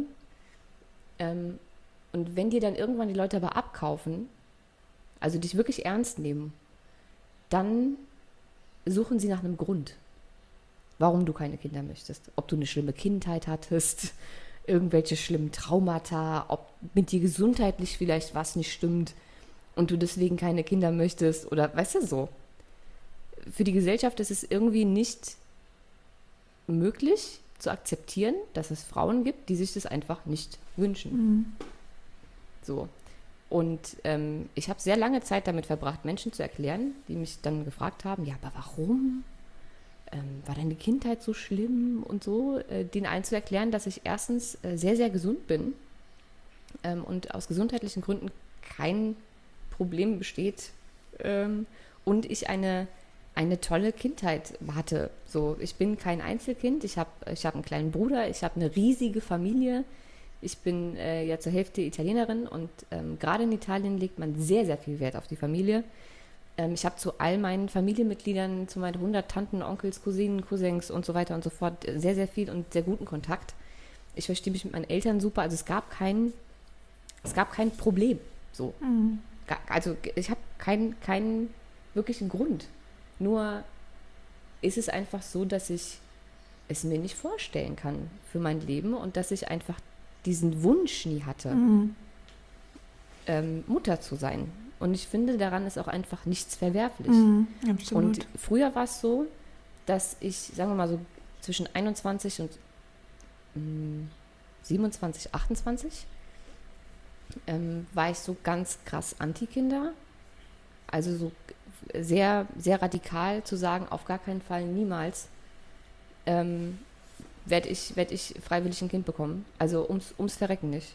Und wenn dir dann irgendwann die Leute aber abkaufen, also dich wirklich ernst nehmen, dann suchen sie nach einem Grund, warum du keine Kinder möchtest. Ob du eine schlimme Kindheit hattest, irgendwelche schlimmen Traumata, ob mit dir gesundheitlich vielleicht was nicht stimmt und du deswegen keine Kinder möchtest oder weißt du so. Für die Gesellschaft ist es irgendwie nicht möglich zu akzeptieren, dass es Frauen gibt, die sich das einfach nicht wünschen. So. Und ich habe sehr lange Zeit damit verbracht, Menschen zu erklären, die mich dann gefragt haben, ja, aber warum? War deine Kindheit so schlimm und so? Denen allen zu erklären, dass ich erstens sehr, sehr gesund bin und aus gesundheitlichen Gründen kein Problem besteht und ich eine tolle Kindheit hatte. So, ich bin kein Einzelkind, ich hab einen kleinen Bruder, ich habe eine riesige Familie. Ich bin ja zur Hälfte Italienerin und gerade in Italien legt man sehr, sehr viel Wert auf die Familie. Ich habe zu all meinen Familienmitgliedern, zu meinen 100 Tanten, Onkels, Cousinen, Cousins und so weiter und so fort sehr, sehr viel und sehr guten Kontakt. Ich verstehe mich mit meinen Eltern super. Also es gab kein Problem. So. Also ich habe keinen wirklichen Grund. Nur ist es einfach so, dass ich es mir nicht vorstellen kann für mein Leben und dass ich einfach diesen Wunsch nie hatte, Mutter zu sein. Und ich finde, daran ist auch einfach nichts verwerflich. Absolut. Und früher war es so, dass ich, sagen wir mal so, zwischen 21 und 27, 28 war ich so ganz krass Anti-Kinder. Also so sehr, sehr radikal zu sagen, auf gar keinen Fall, niemals werde ich freiwillig ein Kind bekommen. Also ums Verrecken nicht.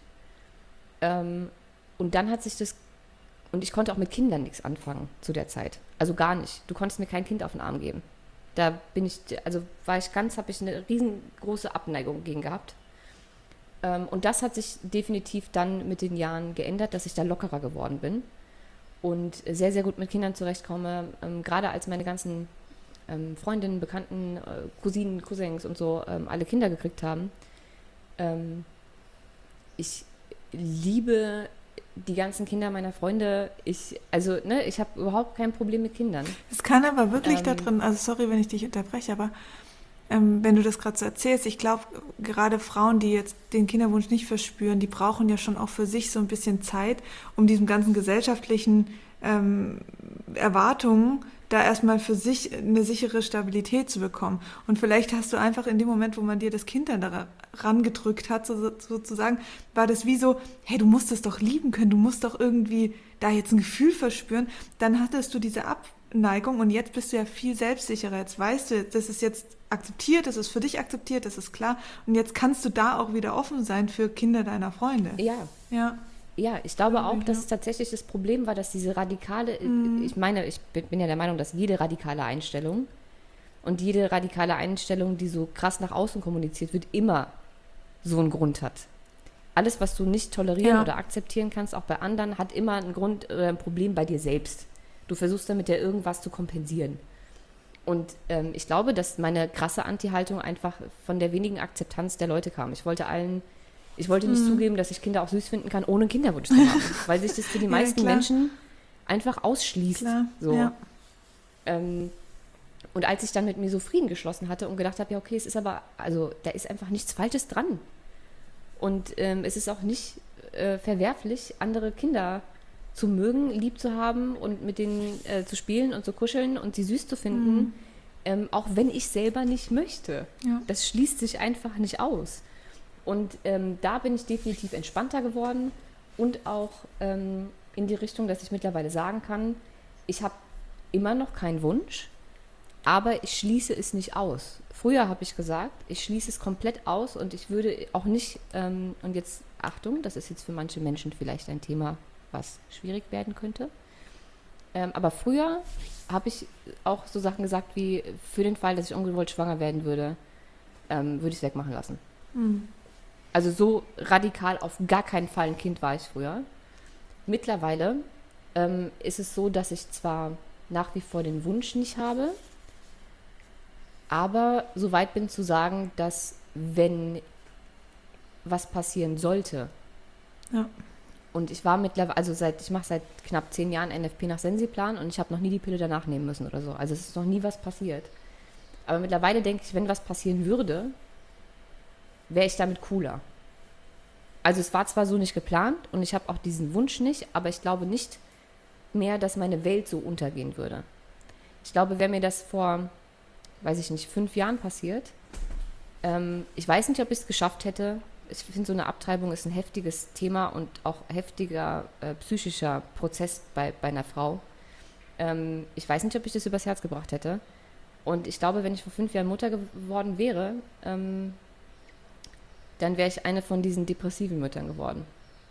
Und dann hat sich das, und ich konnte auch mit Kindern nichts anfangen zu der Zeit. Also gar nicht. Du konntest mir kein Kind auf den Arm geben. Da habe ich eine riesengroße Abneigung gegen gehabt. Und das hat sich definitiv dann mit den Jahren geändert, dass ich da lockerer geworden bin und sehr, sehr gut mit Kindern zurechtkomme. Gerade als meine ganzen Freundinnen, Bekannten, Cousinen, Cousins und so alle Kinder gekriegt haben. Ich liebe die ganzen Kinder meiner Freunde. Ich habe überhaupt kein Problem mit Kindern. Es kann aber wirklich da drin, also sorry, wenn ich dich unterbreche, aber wenn du das gerade so erzählst, ich glaube, gerade Frauen, die jetzt den Kinderwunsch nicht verspüren, die brauchen ja schon auch für sich so ein bisschen Zeit, um diesem ganzen gesellschaftlichen Erwartungen da erstmal für sich eine sichere Stabilität zu bekommen. Und vielleicht hast du einfach in dem Moment, wo man dir das Kind dann da rangedrückt hat, sozusagen, war das wie so, hey, du musst es doch lieben können, du musst doch irgendwie da jetzt ein Gefühl verspüren. Dann hattest du diese Abneigung und jetzt bist du ja viel selbstsicherer. Jetzt weißt du, das ist jetzt akzeptiert, das ist für dich akzeptiert, das ist klar. Und jetzt kannst du da auch wieder offen sein für Kinder deiner Freunde. Ja, ich glaube auch, dass es tatsächlich das Problem war, dass diese radikale, ich bin ja der Meinung, dass jede radikale Einstellung, die so krass nach außen kommuniziert wird, immer so einen Grund hat. alles, was du nicht tolerieren oder akzeptieren kannst, auch bei anderen, hat immer einen Grund oder ein Problem bei dir selbst. Du versuchst damit ja irgendwas zu kompensieren. Und ich glaube, dass meine krasse Anti-Haltung einfach von der wenigen Akzeptanz der Leute kam. Ich wollte nicht zugeben, dass ich Kinder auch süß finden kann, ohne einen Kinderwunsch zu haben. Weil sich das für die meisten Menschen einfach ausschließt. So. Ja. Und als ich dann mit mir so Frieden geschlossen hatte und gedacht habe, ja okay, es ist aber, also da ist einfach nichts Falsches dran. Und es ist auch nicht verwerflich, andere Kinder zu mögen, lieb zu haben und mit denen zu spielen und zu kuscheln und sie süß zu finden, auch wenn ich selber nicht möchte. Ja. Das schließt sich einfach nicht aus. Und da bin ich definitiv entspannter geworden und auch in die Richtung, dass ich mittlerweile sagen kann, ich habe immer noch keinen Wunsch, aber ich schließe es nicht aus. Früher habe ich gesagt, ich schließe es komplett aus und ich würde auch nicht, und jetzt Achtung, das ist jetzt für manche Menschen vielleicht ein Thema, was schwierig werden könnte. Aber früher habe ich auch so Sachen gesagt wie, für den Fall, dass ich ungewollt schwanger werden würde, würde ich es wegmachen lassen. Also so radikal auf gar keinen Fall ein Kind war ich früher. Mittlerweile ist es so, dass ich zwar nach wie vor den Wunsch nicht habe, aber so weit bin zu sagen, dass wenn was passieren sollte, und ich war mittlerweile, also ich mache seit knapp 10 Jahren NFP nach Sensiplan und ich habe noch nie die Pille danach nehmen müssen oder so. Also es ist noch nie was passiert. Aber mittlerweile denke ich, wenn was passieren würde, wäre ich damit cooler. Also es war zwar so nicht geplant und ich habe auch diesen Wunsch nicht, aber ich glaube nicht mehr, dass meine Welt so untergehen würde. Ich glaube, wäre mir das vor, weiß ich nicht, 5 Jahren passiert, ich weiß nicht, ob ich es geschafft hätte. Ich finde, so eine Abtreibung ist ein heftiges Thema und auch heftiger psychischer Prozess bei einer Frau. Ich weiß nicht, ob ich das übers Herz gebracht hätte. Und ich glaube, wenn ich vor 5 Jahren Mutter geworden wäre, dann wäre ich eine von diesen depressiven Müttern geworden.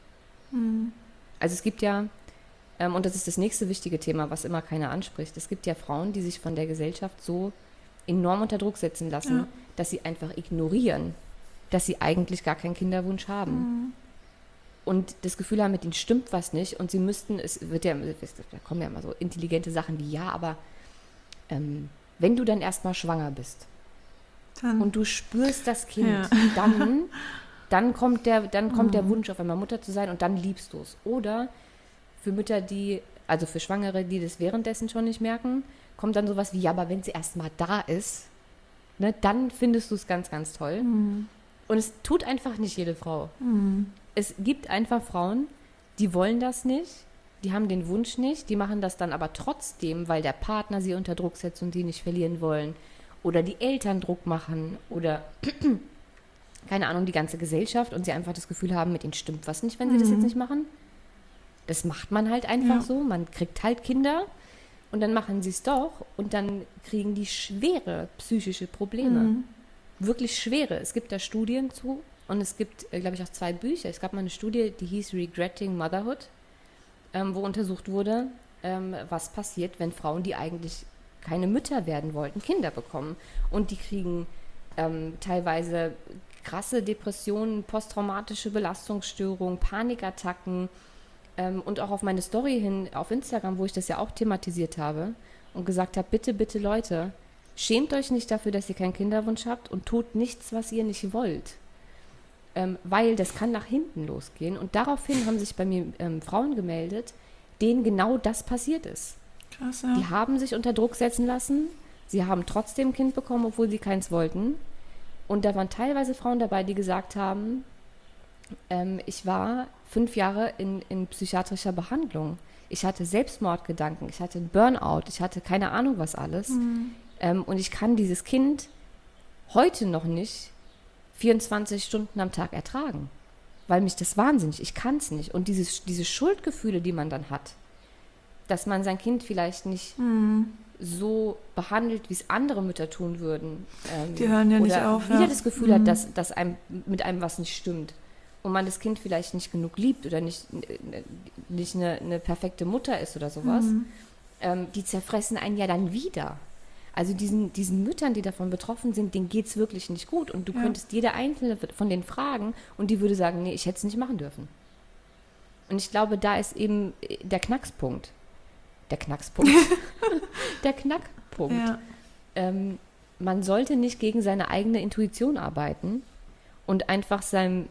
Also es gibt ja, und das ist das nächste wichtige Thema, was immer keiner anspricht, es gibt ja Frauen, die sich von der Gesellschaft so enorm unter Druck setzen lassen, dass sie einfach ignorieren, dass sie eigentlich gar keinen Kinderwunsch haben. Und das Gefühl haben, mit ihnen stimmt was nicht und sie müssten, da kommen ja immer so intelligente Sachen wie, aber wenn du dann erstmal schwanger bist und du spürst das Kind, dann kommt der Wunsch, auf einmal Mutter zu sein und dann liebst du es. Oder für Mütter, also für Schwangere, die das währenddessen schon nicht merken, kommt dann sowas wie, aber wenn sie erstmal da ist, ne, dann findest du es ganz, ganz toll. Und es tut einfach nicht jede Frau. Es gibt einfach Frauen, die wollen das nicht, die haben den Wunsch nicht, die machen das dann aber trotzdem, weil der Partner sie unter Druck setzt und die nicht verlieren wollen. Oder die Eltern Druck machen oder, keine Ahnung, die ganze Gesellschaft und sie einfach das Gefühl haben, mit ihnen stimmt was nicht, wenn sie das jetzt nicht machen. Das macht man halt einfach so. Man kriegt halt Kinder und dann machen sie es doch und dann kriegen die schwere psychische Probleme. Wirklich schwere. Es gibt da Studien zu und es gibt, glaube ich, auch 2 Bücher. Es gab mal eine Studie, die hieß Regretting Motherhood, wo untersucht wurde, was passiert, wenn Frauen, die eigentlich keine Mütter werden wollten, Kinder bekommen. Und die kriegen teilweise krasse Depressionen, posttraumatische Belastungsstörungen, Panikattacken und auch auf meine Story hin auf Instagram, wo ich das ja auch thematisiert habe und gesagt habe, bitte, bitte Leute, schämt euch nicht dafür, dass ihr keinen Kinderwunsch habt und tut nichts, was ihr nicht wollt. Weil das kann nach hinten losgehen. Und daraufhin haben sich bei mir Frauen gemeldet, denen genau das passiert ist. Krass, ja. Die haben sich unter Druck setzen lassen, sie haben trotzdem ein Kind bekommen, obwohl sie keins wollten. Und da waren teilweise Frauen dabei, die gesagt haben, ich war 5 Jahre in psychiatrischer Behandlung. Ich hatte Selbstmordgedanken, ich hatte einen Burnout, ich hatte keine Ahnung was alles. Und ich kann dieses Kind heute noch nicht 24 Stunden am Tag ertragen, weil mich das wahnsinnig, ich kann es nicht. Und diese Schuldgefühle, die man dann hat, dass man sein Kind vielleicht nicht so behandelt, wie es andere Mütter tun würden. Die hören ja nicht auf. Oder wieder das Gefühl hat, dass mit einem was nicht stimmt. Und man das Kind vielleicht nicht genug liebt oder nicht eine perfekte Mutter ist oder sowas. Die zerfressen einen ja dann wieder. Also diesen Müttern, die davon betroffen sind, denen geht es wirklich nicht gut. Und du könntest jede einzelne von denen fragen und die würde sagen, nee, ich hätte es nicht machen dürfen. Und ich glaube, da ist eben der Knackspunkt. Der Knackpunkt. Ja. Man sollte nicht gegen seine eigene Intuition arbeiten und einfach seinem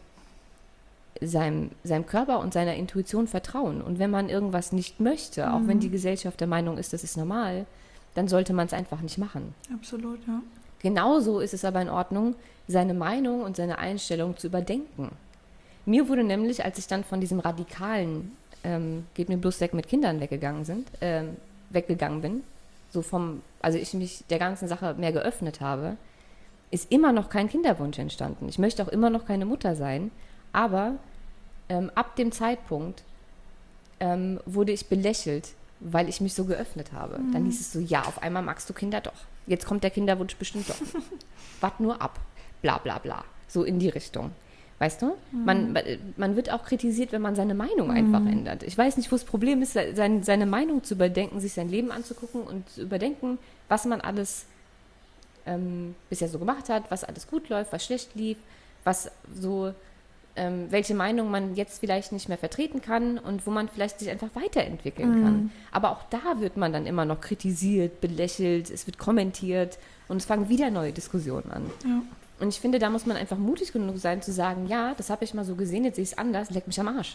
Körper und seiner Intuition vertrauen. Und wenn man irgendwas nicht möchte, auch wenn die Gesellschaft der Meinung ist, das ist normal, dann sollte man es einfach nicht machen. Absolut, ja. Genauso ist es aber in Ordnung, seine Meinung und seine Einstellung zu überdenken. Mir wurde nämlich, als ich dann von diesem radikalen geht mir bloß weg mit Kindern weggegangen bin, also ich mich der ganzen Sache mehr geöffnet habe, ist immer noch kein Kinderwunsch entstanden. Ich möchte auch immer noch keine Mutter sein, aber ab dem Zeitpunkt wurde ich belächelt, weil ich mich so geöffnet habe. Dann hieß es so, ja, auf einmal magst du Kinder doch. Jetzt kommt der Kinderwunsch bestimmt doch. Wart nur ab. Bla bla bla. So in die Richtung. Weißt du? Man wird auch kritisiert, wenn man seine Meinung einfach ändert. Ich weiß nicht, wo das Problem ist, seine Meinung zu überdenken, sich sein Leben anzugucken und zu überdenken, was man alles bisher so gemacht hat, was alles gut läuft, was schlecht lief, was so welche Meinung man jetzt vielleicht nicht mehr vertreten kann und wo man vielleicht sich einfach weiterentwickeln kann. Aber auch da wird man dann immer noch kritisiert, belächelt, es wird kommentiert und es fangen wieder neue Diskussionen an. Ja. Und ich finde, da muss man einfach mutig genug sein, zu sagen, ja, das habe ich mal so gesehen, jetzt sehe ich es anders, leck mich am Arsch.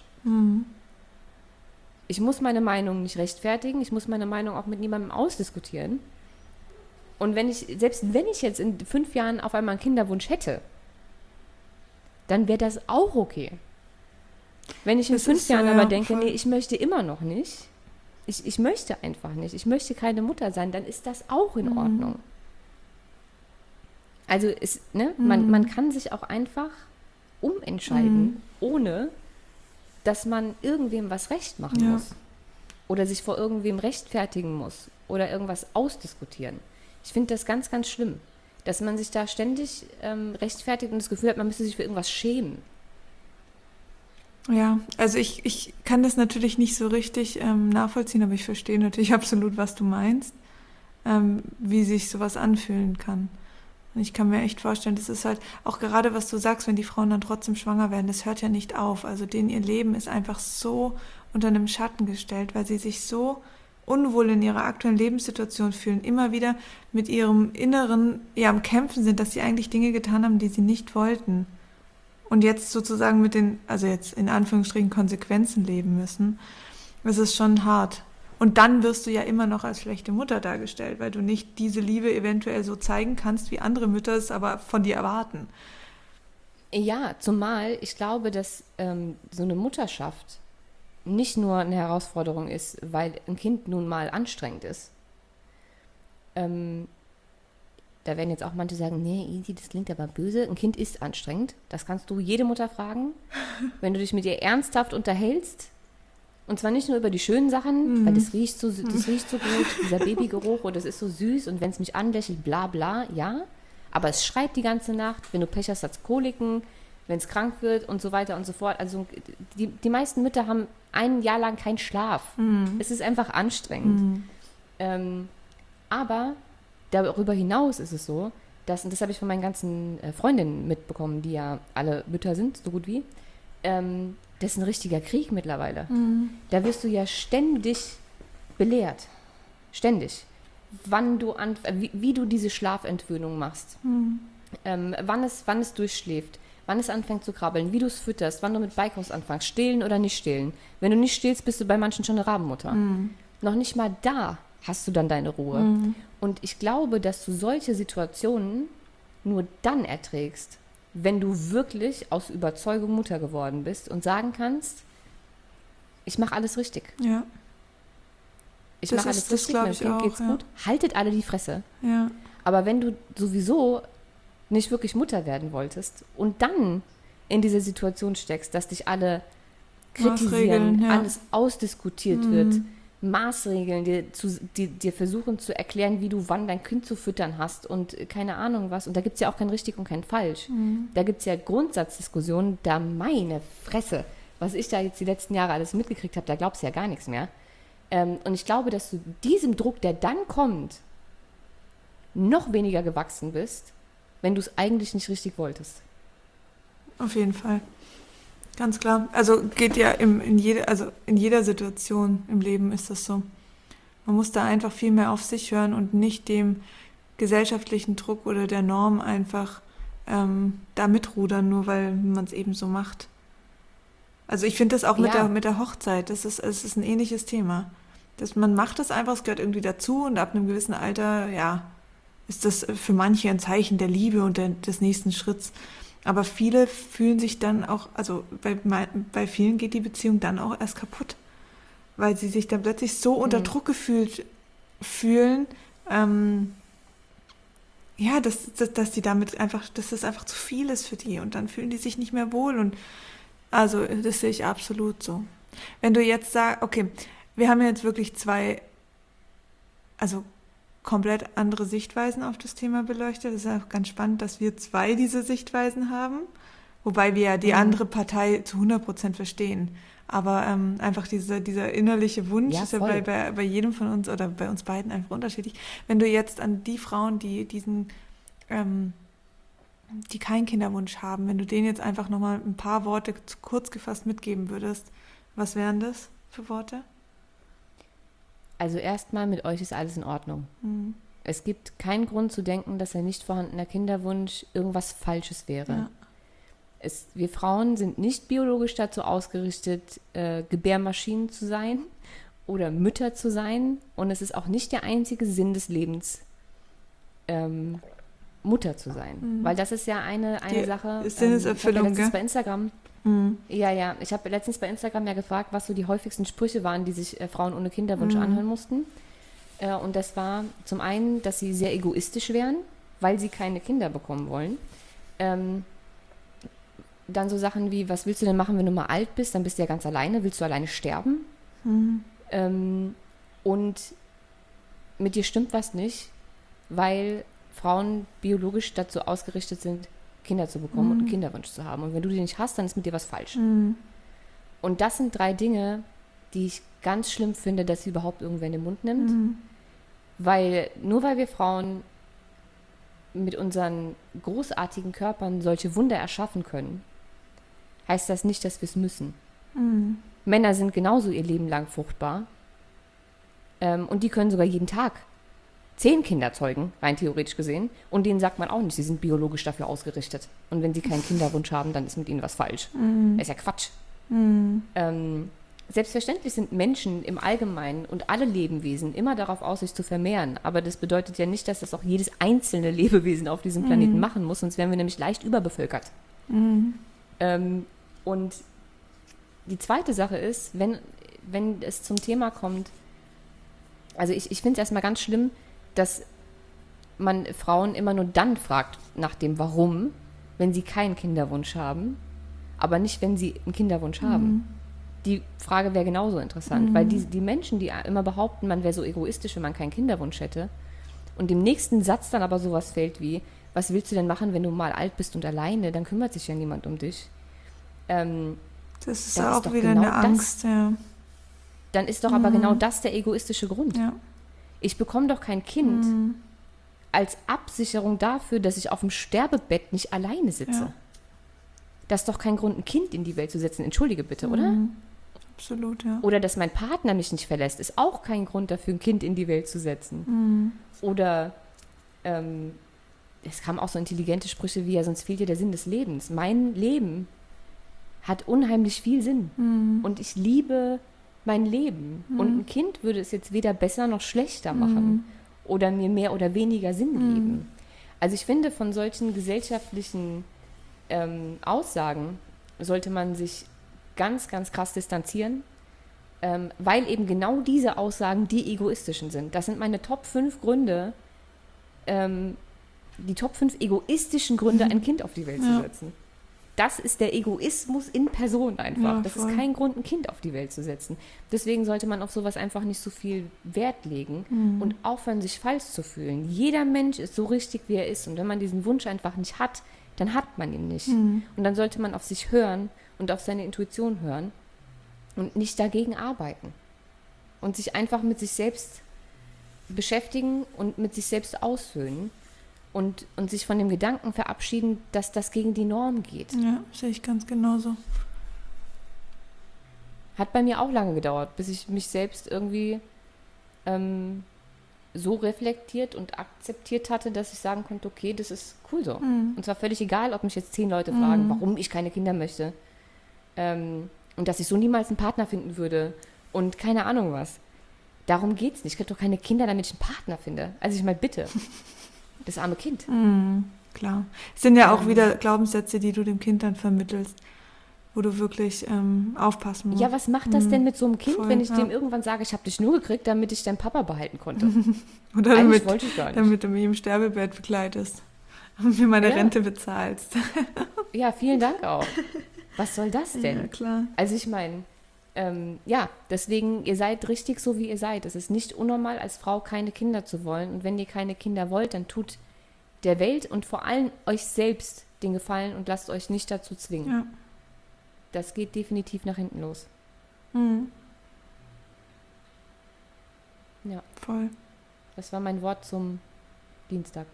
Ich muss meine Meinung nicht rechtfertigen, ich muss meine Meinung auch mit niemandem ausdiskutieren. Und selbst wenn ich jetzt in 5 Jahren auf einmal einen Kinderwunsch hätte, dann wäre das auch okay. Wenn ich in 5 Jahren aber denke, nee, ich möchte immer noch nicht, ich möchte einfach nicht, ich möchte keine Mutter sein, dann ist das auch in Ordnung. Also man kann sich auch einfach umentscheiden, ohne dass man irgendwem was recht machen muss. Oder sich vor irgendwem rechtfertigen muss oder irgendwas ausdiskutieren. Ich finde das ganz, ganz schlimm, dass man sich da ständig rechtfertigt und das Gefühl hat, man müsste sich für irgendwas schämen. Ja, also ich kann das natürlich nicht so richtig nachvollziehen, aber ich verstehe natürlich absolut, was du meinst, wie sich sowas anfühlen kann. Und ich kann mir echt vorstellen, das ist halt auch gerade, was du sagst, wenn die Frauen dann trotzdem schwanger werden, das hört ja nicht auf. Also denen ihr Leben ist einfach so unter einem Schatten gestellt, weil sie sich so unwohl in ihrer aktuellen Lebenssituation fühlen, immer wieder mit ihrem Inneren am Kämpfen sind, dass sie eigentlich Dinge getan haben, die sie nicht wollten. Und jetzt sozusagen mit den, also jetzt in Anführungsstrichen Konsequenzen leben müssen. Das ist schon hart. Und dann wirst du ja immer noch als schlechte Mutter dargestellt, weil du nicht diese Liebe eventuell so zeigen kannst, wie andere Mütter es aber von dir erwarten. Ja, zumal ich glaube, dass so eine Mutterschaft nicht nur eine Herausforderung ist, weil ein Kind nun mal anstrengend ist. Da werden jetzt auch manche sagen, nee, Easy, das klingt aber böse. Ein Kind ist anstrengend. Das kannst du jede Mutter fragen. Wenn du dich mit ihr ernsthaft unterhältst, und zwar nicht nur über die schönen Sachen, weil das riecht so gut, dieser Babygeruch, und das ist so süß, und wenn es mich anlächelt, bla bla, ja. Aber es schreit die ganze Nacht, wenn du Pech hast, hat es Koliken, wenn es krank wird und so weiter und so fort. Also die meisten Mütter haben ein Jahr lang keinen Schlaf. Es ist einfach anstrengend. Aber darüber hinaus ist es so, und das habe ich von meinen ganzen Freundinnen mitbekommen, die ja alle Mütter sind, so gut wie, das ist ein richtiger Krieg mittlerweile. Da wirst du ja ständig belehrt. Ständig. Wie du diese Schlafentwöhnung machst. Wann es durchschläft. Wann es anfängt zu krabbeln. Wie du es fütterst. Wann du mit Beikost anfängst. Stillen oder nicht stillen. Wenn du nicht stillst, bist du bei manchen schon eine Rabenmutter. Noch nicht mal da hast du dann deine Ruhe. Und ich glaube, dass du solche Situationen nur dann erträgst, wenn du wirklich aus Überzeugung Mutter geworden bist und sagen kannst, ich mache alles richtig. Ja. Ich mache alles richtig, meinem Kind geht's gut. Haltet alle die Fresse. Ja. Aber wenn du sowieso nicht wirklich Mutter werden wolltest und dann in dieser Situation steckst, dass dich alle kritisieren, alles ausdiskutiert wird, Maßregeln, dir versuchen zu erklären, wie du wann dein Kind zu füttern hast und keine Ahnung was. Und da gibt es ja auch kein richtig und kein falsch. Da gibt es ja Grundsatzdiskussionen, da meine Fresse, was ich da jetzt die letzten Jahre alles mitgekriegt habe, da glaubst du ja gar nichts mehr. Und ich glaube, dass du diesem Druck, der dann kommt, noch weniger gewachsen bist, wenn du es eigentlich nicht richtig wolltest. Auf jeden Fall. Ganz klar. Also geht ja in jeder Situation im Leben ist das so. Man muss da einfach viel mehr auf sich hören und nicht dem gesellschaftlichen Druck oder der Norm einfach da mitrudern, nur weil man es eben so macht. Also ich finde das auch mit der Hochzeit, es ist ein ähnliches Thema. Man macht das einfach, es gehört irgendwie dazu und ab einem gewissen Alter, ja, ist das für manche ein Zeichen der Liebe und des nächsten Schritts. Aber viele fühlen sich dann auch, also bei vielen geht die Beziehung dann auch erst kaputt, weil sie sich dann plötzlich so unter Druck fühlen, ja, dass die damit einfach, dass das einfach zu viel ist für die und dann fühlen die sich nicht mehr wohl und also das sehe ich absolut so. Wenn du jetzt sagst, okay, wir haben jetzt wirklich zwei, also komplett andere Sichtweisen auf das Thema beleuchtet. Das ist auch ganz spannend, dass wir zwei diese Sichtweisen haben, wobei wir ja die andere Partei zu 100% verstehen. Aber einfach dieser innerliche Wunsch ist ja bei jedem von uns oder bei uns beiden einfach unterschiedlich. Wenn du jetzt an die Frauen, die keinen Kinderwunsch haben, wenn du denen jetzt einfach nochmal ein paar Worte kurz gefasst mitgeben würdest, was wären das für Worte? Also erstmal, mit euch ist alles in Ordnung. Es gibt keinen Grund zu denken, dass ein nicht vorhandener Kinderwunsch irgendwas Falsches wäre. Ja. Wir Frauen sind nicht biologisch dazu ausgerichtet, Gebärmaschinen zu sein oder Mütter zu sein. Und es ist auch nicht der einzige Sinn des Lebens, Mutter zu sein. Weil das ist ja eine Sache. Sinneserfüllung, ich habe letztens bei Instagram. Ich habe letztens bei Instagram ja gefragt, was so die häufigsten Sprüche waren, die sich Frauen ohne Kinderwunsch anhören mussten. Und das war zum einen, dass sie sehr egoistisch wären, weil sie keine Kinder bekommen wollen. Dann so Sachen wie, was willst du denn machen, wenn du mal alt bist? Dann bist du ja ganz alleine. Willst du alleine sterben? Und mit dir stimmt was nicht, weil Frauen biologisch dazu ausgerichtet sind, Kinder zu bekommen und einen Kinderwunsch zu haben. Und wenn du den nicht hast, dann ist mit dir was falsch. Und das sind 3 Dinge, die ich ganz schlimm finde, dass sie überhaupt irgendwer in den Mund nimmt. Weil nur weil wir Frauen mit unseren großartigen Körpern solche Wunder erschaffen können, heißt das nicht, dass wir es müssen. Männer sind genauso ihr Leben lang fruchtbar. Und die können sogar jeden Tag 10 Kinder zeugen, rein theoretisch gesehen. Und denen sagt man auch nicht, sie sind biologisch dafür ausgerichtet. Und wenn sie keinen Kinderwunsch haben, dann ist mit ihnen was falsch. Das ist ja Quatsch. Selbstverständlich sind Menschen im Allgemeinen und alle Lebewesen immer darauf aus, sich zu vermehren. Aber das bedeutet ja nicht, dass das auch jedes einzelne Lebewesen auf diesem Planeten machen muss, sonst wären wir nämlich leicht überbevölkert. Und die zweite Sache ist, wenn es zum Thema kommt, also ich finde es erstmal ganz schlimm, dass man Frauen immer nur dann fragt nach dem Warum, wenn sie keinen Kinderwunsch haben, aber nicht, wenn sie einen Kinderwunsch haben. Die Frage wäre genauso interessant, weil die Menschen, die immer behaupten, man wäre so egoistisch, wenn man keinen Kinderwunsch hätte, und im nächsten Satz dann aber sowas fällt wie, was willst du denn machen, wenn du mal alt bist und alleine, dann kümmert sich ja niemand um dich. Das ist auch wieder genau eine Angst, ja. Dann ist doch aber genau das der egoistische Grund. Ja. Ich bekomme doch kein Kind als Absicherung dafür, dass ich auf dem Sterbebett nicht alleine sitze. Ja. Das ist doch kein Grund, ein Kind in die Welt zu setzen. Entschuldige bitte, oder? Absolut, ja. Oder dass mein Partner mich nicht verlässt, ist auch kein Grund dafür, ein Kind in die Welt zu setzen. Oder es kamen auch so intelligente Sprüche wie, ja, sonst fehlt dir der Sinn des Lebens. Mein Leben hat unheimlich viel Sinn. Und ich liebe mein Leben. Und ein Kind würde es jetzt weder besser noch schlechter machen oder mir mehr oder weniger Sinn geben. Also ich finde, von solchen gesellschaftlichen Aussagen sollte man sich ganz, ganz krass distanzieren, weil eben genau diese Aussagen die egoistischen sind. Das sind meine Top 5 Gründe, die Top 5 egoistischen Gründe, ein Kind auf die Welt zu setzen. Das ist der Egoismus in Person einfach. Ja, das ist kein Grund, ein Kind auf die Welt zu setzen. Deswegen sollte man auf sowas einfach nicht so viel Wert legen und aufhören, sich falsch zu fühlen. Jeder Mensch ist so richtig, wie er ist. Und wenn man diesen Wunsch einfach nicht hat, dann hat man ihn nicht. Und dann sollte man auf sich hören und auf seine Intuition hören und nicht dagegen arbeiten. Und sich einfach mit sich selbst beschäftigen und mit sich selbst aussöhnen und sich von dem Gedanken verabschieden, dass das gegen die Norm geht. Ja, sehe ich ganz genauso. Hat bei mir auch lange gedauert, bis ich mich selbst irgendwie so reflektiert und akzeptiert hatte, dass ich sagen konnte, okay, das ist cool so. Und zwar völlig egal, ob mich jetzt 10 Leute fragen, warum ich keine Kinder möchte. Und dass ich so niemals einen Partner finden würde und keine Ahnung was. Darum geht's nicht. Ich kriege doch keine Kinder, damit ich einen Partner finde. Also ich meine, bitte. Das arme Kind. Klar. Es sind ja auch wieder Glaubenssätze, die du dem Kind dann vermittelst, wo du wirklich aufpassen musst. Ja, was macht das denn mit so einem Kind, wenn ich dem irgendwann sage, ich habe dich nur gekriegt, damit ich deinen Papa behalten konnte? Oder eigentlich wollte ich gar nicht. Damit du mich im Sterbebett begleitest und mir meine Rente bezahlst. Ja, vielen Dank auch. Was soll das denn? Ja, klar. Also ich meine, deswegen, ihr seid richtig so, wie ihr seid. Es ist nicht unnormal, als Frau keine Kinder zu wollen. Und wenn ihr keine Kinder wollt, dann tut der Welt und vor allem euch selbst den Gefallen und lasst euch nicht dazu zwingen. Ja. Das geht definitiv nach hinten los. Ja. Voll. Das war mein Wort zum Dienstag.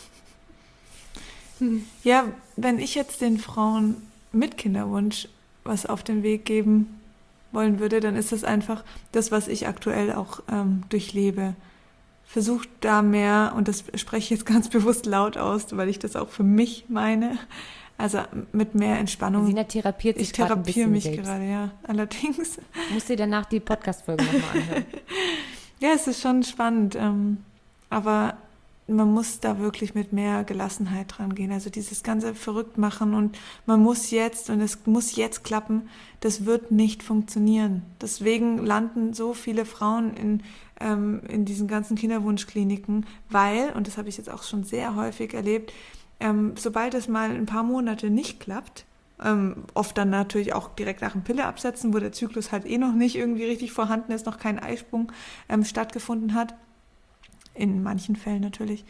Ja, wenn ich jetzt den Frauen mit Kinderwunsch was auf den Weg geben wollen würde, dann ist das einfach das, was ich aktuell auch durchlebe. Versucht da mehr, und das spreche ich jetzt ganz bewusst laut aus, weil ich das auch für mich meine, also mit mehr Entspannung. Sina therapiert sich gerade ein bisschen. Ich therapiere mich selbst. gerade, ja. Allerdings. Musst dir danach die Podcast-Folge nochmal anhören. Ja, es ist schon spannend, aber man muss da wirklich mit mehr Gelassenheit dran gehen. Also dieses ganze verrückt machen und man muss jetzt und es muss jetzt klappen, das wird nicht funktionieren. Deswegen landen so viele Frauen in diesen ganzen Kinderwunschkliniken, weil, und das habe ich jetzt auch schon sehr häufig erlebt, sobald es mal ein paar Monate nicht klappt, oft dann natürlich auch direkt nach dem Pille absetzen, wo der Zyklus halt noch nicht irgendwie richtig vorhanden ist, noch kein Eisprung stattgefunden hat, in manchen Fällen natürlich,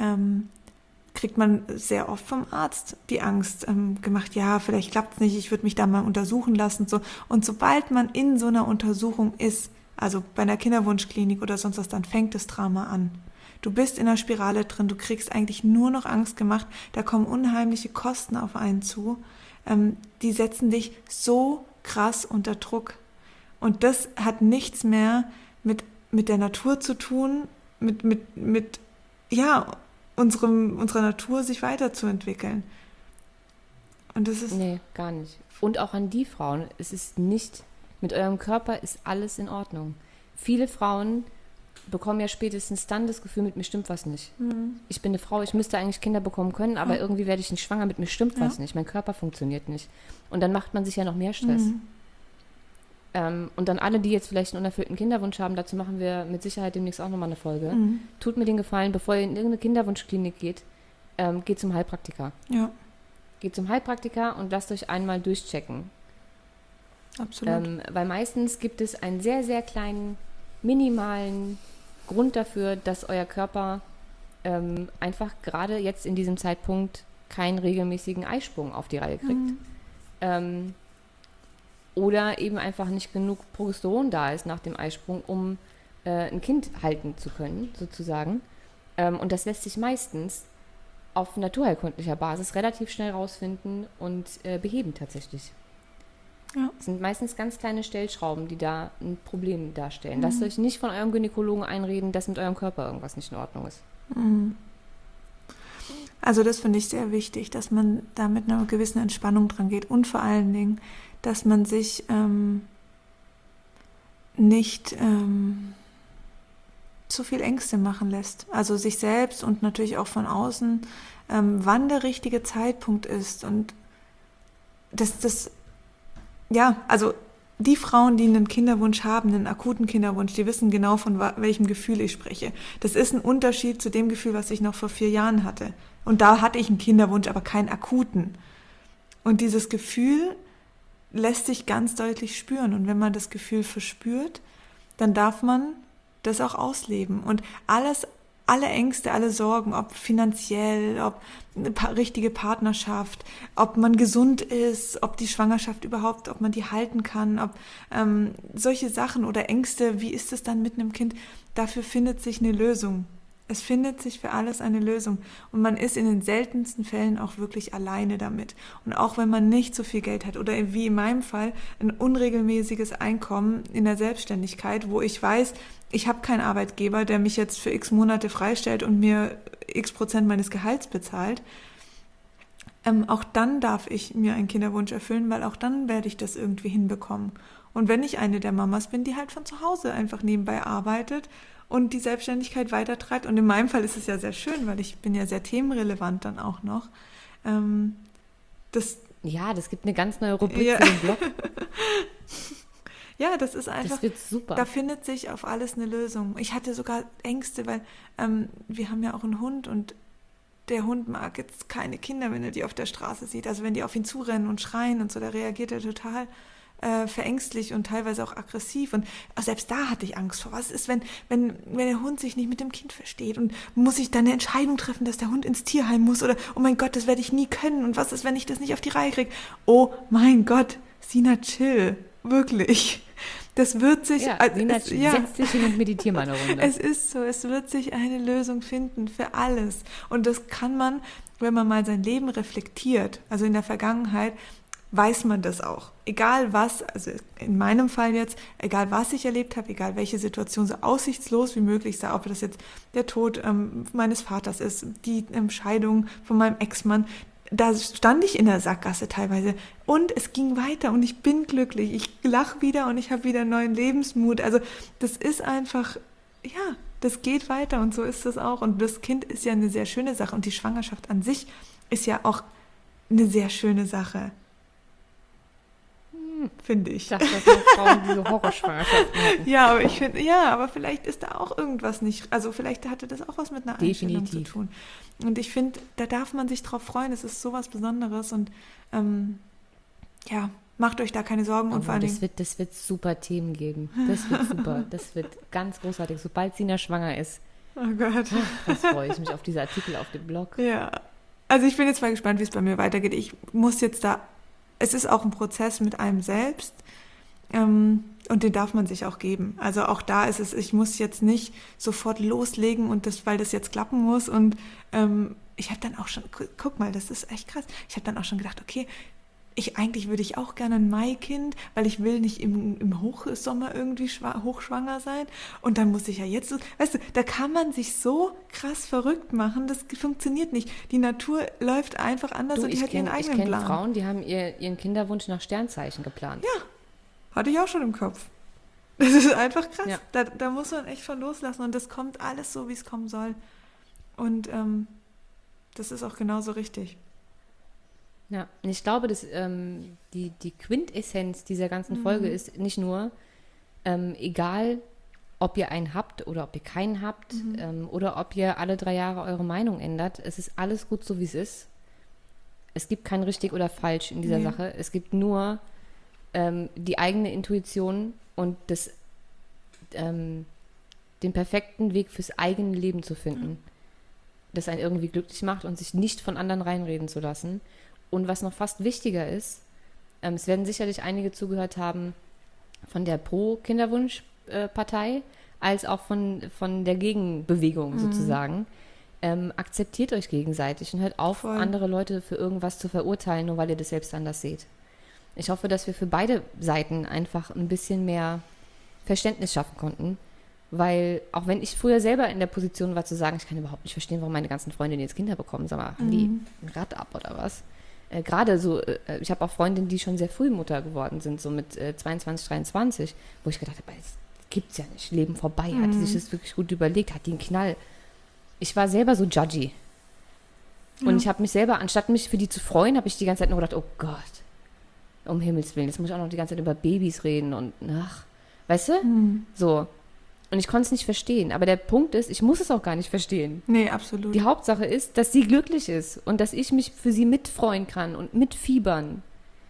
kriegt man sehr oft vom Arzt die Angst gemacht, ja, vielleicht klappt es nicht, ich würde mich da mal untersuchen lassen. So. Und sobald man in so einer Untersuchung ist, also bei einer Kinderwunschklinik oder sonst was, dann fängt das Drama an. Du bist in einer Spirale drin, du kriegst eigentlich nur noch Angst gemacht, da kommen unheimliche Kosten auf einen zu, die setzen dich so krass unter Druck. Und das hat nichts mehr mit der Natur zu tun, mit unserer Natur sich weiterzuentwickeln. Und das ist... Nee, gar nicht. Und auch an die Frauen, es ist nicht, mit eurem Körper ist alles in Ordnung. Viele Frauen bekommen ja spätestens dann das Gefühl, mit mir stimmt was nicht. Ich bin eine Frau, ich müsste eigentlich Kinder bekommen können, aber irgendwie werde ich nicht schwanger, mit mir stimmt was nicht, mein Körper funktioniert nicht. Und dann macht man sich ja noch mehr Stress. Und dann alle, die jetzt vielleicht einen unerfüllten Kinderwunsch haben, dazu machen wir mit Sicherheit demnächst auch nochmal eine Folge. Tut mir den Gefallen, bevor ihr in irgendeine Kinderwunschklinik geht, geht zum Heilpraktiker. Ja. Geht zum Heilpraktiker und lasst euch einmal durchchecken. Absolut. Weil meistens gibt es einen sehr, sehr kleinen, minimalen Grund dafür, dass euer Körper einfach gerade jetzt in diesem Zeitpunkt keinen regelmäßigen Eisprung auf die Reihe kriegt. Oder eben einfach nicht genug Progesteron da ist nach dem Eisprung, um ein Kind halten zu können, sozusagen. Und das lässt sich meistens auf naturheilkundlicher Basis relativ schnell rausfinden und beheben tatsächlich. Ja. Es sind meistens ganz kleine Stellschrauben, die da ein Problem darstellen. Lasst euch nicht von eurem Gynäkologen einreden, dass mit eurem Körper irgendwas nicht in Ordnung ist. Also das finde ich sehr wichtig, dass man da mit einer gewissen Entspannung dran geht und vor allen Dingen, dass man sich nicht zu viel Ängste machen lässt. Also sich selbst und natürlich auch von außen, wann der richtige Zeitpunkt ist. Und also die Frauen, die einen Kinderwunsch haben, einen akuten Kinderwunsch, die wissen genau, von welchem Gefühl ich spreche. Das ist ein Unterschied zu dem Gefühl, was ich noch vor 4 Jahren hatte. Und da hatte ich einen Kinderwunsch, aber keinen akuten. Und dieses Gefühl lässt sich ganz deutlich spüren. Und wenn man das Gefühl verspürt, dann darf man das auch ausleben. Und alles alle Ängste, alle Sorgen, ob finanziell, ob eine richtige Partnerschaft, ob man gesund ist, ob die Schwangerschaft überhaupt, ob man die halten kann, ob solche Sachen oder Ängste, wie ist es dann mit einem Kind, dafür findet sich eine Lösung. Es findet sich für alles eine Lösung und man ist in den seltensten Fällen auch wirklich alleine damit. Und auch wenn man nicht so viel Geld hat oder wie in meinem Fall ein unregelmäßiges Einkommen in der Selbstständigkeit, wo ich weiß, ich habe keinen Arbeitgeber, der mich jetzt für x Monate freistellt und mir x% meines Gehalts bezahlt, auch dann darf ich mir einen Kinderwunsch erfüllen, weil auch dann werde ich das irgendwie hinbekommen. Und wenn ich eine der Mamas bin, die halt von zu Hause einfach nebenbei arbeitet und die Selbstständigkeit weitertreibt. Und in meinem Fall ist es ja sehr schön, weil ich bin ja sehr themenrelevant dann auch noch. Das gibt eine ganz neue Rubrik für den Blog. Ja, das ist einfach, das wird super. Da findet sich auf alles eine Lösung. Ich hatte sogar Ängste, weil wir haben ja auch einen Hund und der Hund mag jetzt keine Kinder, wenn er die auf der Straße sieht. Also wenn die auf ihn zurennen und schreien und so, da reagiert er total verängstlich und teilweise auch aggressiv. Und selbst da hatte ich Angst vor. Was ist, wenn der Hund sich nicht mit dem Kind versteht und muss ich dann eine Entscheidung treffen, dass der Hund ins Tierheim muss oder, oh mein Gott, das werde ich nie können und was ist, wenn ich das nicht auf die Reihe kriege? Oh mein Gott, Sina, chill. Wirklich. Das wird sich... Sina, setz dich hin und meditier mal eine Runde. Es ist so, es wird sich eine Lösung finden für alles. Und das kann man, wenn man mal sein Leben reflektiert, also in der Vergangenheit, weiß man das auch. Egal was, also in meinem Fall jetzt, egal was ich erlebt habe, egal welche Situation so aussichtslos wie möglich sei, ob das jetzt der Tod meines Vaters ist, die Scheidung von meinem Ex-Mann, da stand ich in der Sackgasse teilweise und es ging weiter und ich bin glücklich, ich lache wieder und ich habe wieder neuen Lebensmut. Also das ist einfach, ja, das geht weiter und so ist es auch. Und das Kind ist ja eine sehr schöne Sache und die Schwangerschaft an sich ist ja auch eine sehr schöne Sache. Finde ich. Ich dachte, dass nur Frauen diese Horrorschwangerschaften hatten. Ja, aber ich finde, ja, aber vielleicht ist da auch irgendwas nicht, also vielleicht hatte das auch was mit einer Einstellung zu tun. Und ich finde, da darf man sich drauf freuen, es ist sowas Besonderes und ja, macht euch da keine Sorgen und vor allen Dingen... Das wird super Themen geben. Das wird super, das wird ganz großartig. Sobald Sina schwanger ist, oh Gott, das freue ich mich auf diese Artikel auf dem Blog. Ja, also ich bin jetzt mal gespannt, wie es bei mir weitergeht. Ich muss jetzt da... Es ist auch ein Prozess mit einem selbst und den darf man sich auch geben. Also auch da ist es, ich muss jetzt nicht sofort loslegen und weil das jetzt klappen muss. Und ich habe dann auch schon, guck mal, das ist echt krass, ich habe dann auch schon gedacht, okay, eigentlich würde ich auch gerne ein Maikind, weil ich will nicht im Hochsommer irgendwie hochschwanger sein. Und dann muss ich ja jetzt, weißt du, da kann man sich so krass verrückt machen, das funktioniert nicht. Die Natur läuft einfach anders und die hat ihren eigenen Plan. Ich kenne Frauen, die haben ihren Kinderwunsch nach Sternzeichen geplant. Ja, hatte ich auch schon im Kopf. Das ist einfach krass. Ja. Da muss man echt von loslassen und das kommt alles so, wie es kommen soll. Und das ist auch genauso richtig. Ja, und ich glaube, dass die Quintessenz dieser ganzen Folge ist nicht nur, egal, ob ihr einen habt oder ob ihr keinen habt oder ob ihr alle 3 Jahre eure Meinung ändert. Es ist alles gut so, wie es ist. Es gibt kein richtig oder falsch in dieser Sache. Es gibt nur die eigene Intuition und den perfekten Weg fürs eigene Leben zu finden, das einen irgendwie glücklich macht und sich nicht von anderen reinreden zu lassen. Und was noch fast wichtiger ist, es werden sicherlich einige zugehört haben von der Pro-Kinderwunsch-Partei, als auch von der Gegenbewegung sozusagen. Akzeptiert euch gegenseitig und hört auf, andere Leute für irgendwas zu verurteilen, nur weil ihr das selbst anders seht. Ich hoffe, dass wir für beide Seiten einfach ein bisschen mehr Verständnis schaffen konnten, weil auch wenn ich früher selber in der Position war zu sagen, ich kann überhaupt nicht verstehen, warum meine ganzen Freundinnen jetzt Kinder bekommen, sag mal, haben die ein Rad ab oder was? Gerade so, ich habe auch Freundinnen, die schon sehr früh Mutter geworden sind, so mit 22, 23, wo ich gedacht habe, das gibt's ja nicht, Leben vorbei, hat die sich das wirklich gut überlegt, hat die einen Knall. Ich war selber so judgy. Und ich habe mich selber, anstatt mich für die zu freuen, habe ich die ganze Zeit nur gedacht, oh Gott, um Himmels Willen, jetzt muss ich auch noch die ganze Zeit über Babys reden und weißt du? So. Und ich konnte es nicht verstehen. Aber der Punkt ist, ich muss es auch gar nicht verstehen. Nee, absolut. Die Hauptsache ist, dass sie glücklich ist und dass ich mich für sie mitfreuen kann und mitfiebern.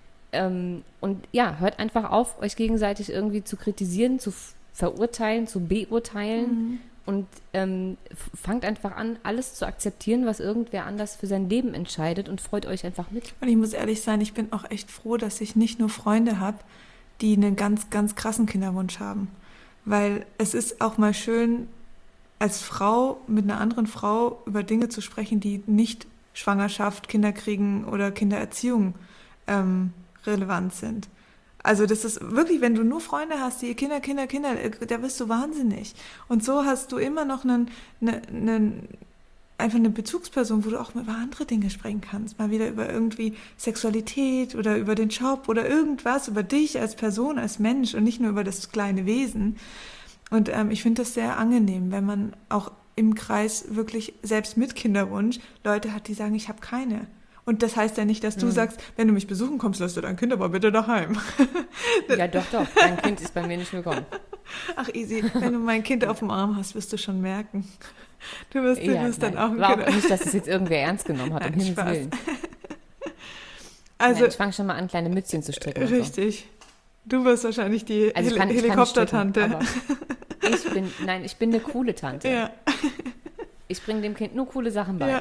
Und ja, hört einfach auf, euch gegenseitig irgendwie zu kritisieren, zu verurteilen, zu beurteilen und fangt einfach an, alles zu akzeptieren, was irgendwer anders für sein Leben entscheidet und freut euch einfach mit. Und ich muss ehrlich sein, ich bin auch echt froh, dass ich nicht nur Freunde habe, die einen ganz, ganz krassen Kinderwunsch haben. Weil es ist auch mal schön, als Frau mit einer anderen Frau über Dinge zu sprechen, die nicht Schwangerschaft, Kinderkriegen oder Kindererziehung relevant sind. Also das ist wirklich, wenn du nur Freunde hast, die Kinder, da wirst du wahnsinnig. Und so hast du immer noch einfach eine Bezugsperson, wo du auch über andere Dinge sprechen kannst. Mal wieder über irgendwie Sexualität oder über den Job oder irgendwas, über dich als Person, als Mensch und nicht nur über das kleine Wesen. Und ich finde das sehr angenehm, wenn man auch im Kreis wirklich, selbst mit Kinderwunsch, Leute hat, die sagen, ich habe keine. Und das heißt ja nicht, dass du sagst, wenn du mich besuchen kommst, lass dir dein Kind aber bitte daheim. Ja, doch. Dein Kind ist bei mir nicht willkommen. Ach, easy. Wenn du mein Kind auf dem Arm hast, wirst du schon merken. Du wirst dann auch ein War Kind. auch nicht, dass es jetzt irgendwer ernst genommen hat, um Himmels Willen. Also, nein, ich fange schon mal an, kleine Mützchen zu stricken. Richtig. So. Du wirst wahrscheinlich die Helikoptertante. Ich bin eine coole Tante. Ja. Ich bringe dem Kind nur coole Sachen bei. Ja.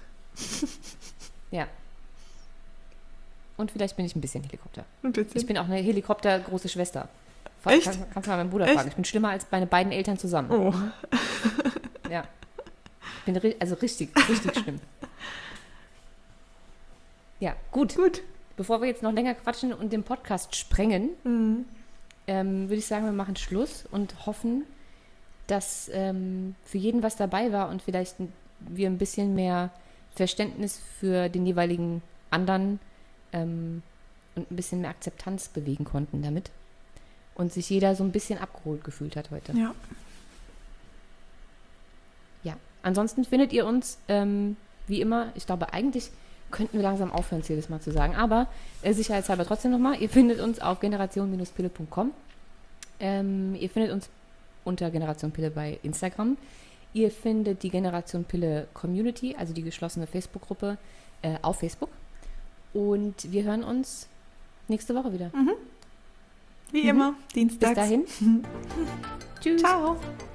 Ja. Und vielleicht bin ich ein bisschen Helikopter. Ein bisschen. Ich bin auch eine Helikopter-große Schwester. Echt? Kannst du mal meinen Bruder fragen. Ich bin schlimmer als meine beiden Eltern zusammen. Oh. Ja. Ich bin richtig schlimm. Ja, gut. Bevor wir jetzt noch länger quatschen und den Podcast sprengen, würde ich sagen, wir machen Schluss und hoffen, dass für jeden was dabei war und vielleicht wir ein bisschen mehr Verständnis für den jeweiligen anderen und ein bisschen mehr Akzeptanz bewegen konnten damit. Und sich jeder so ein bisschen abgeholt gefühlt hat heute. Ja. Ja, ansonsten findet ihr uns, wie immer, ich glaube, eigentlich könnten wir langsam aufhören, es jedes Mal zu sagen, aber sicherheitshalber trotzdem nochmal, ihr findet uns auf generation-pille.com. Ihr findet uns unter Generation Pille bei Instagram. Ihr findet die Generation Pille Community, also die geschlossene Facebook-Gruppe, auf Facebook. Und wir hören uns nächste Woche wieder. Wie immer, Dienstags. Bis dahin. Tschüss. Ciao.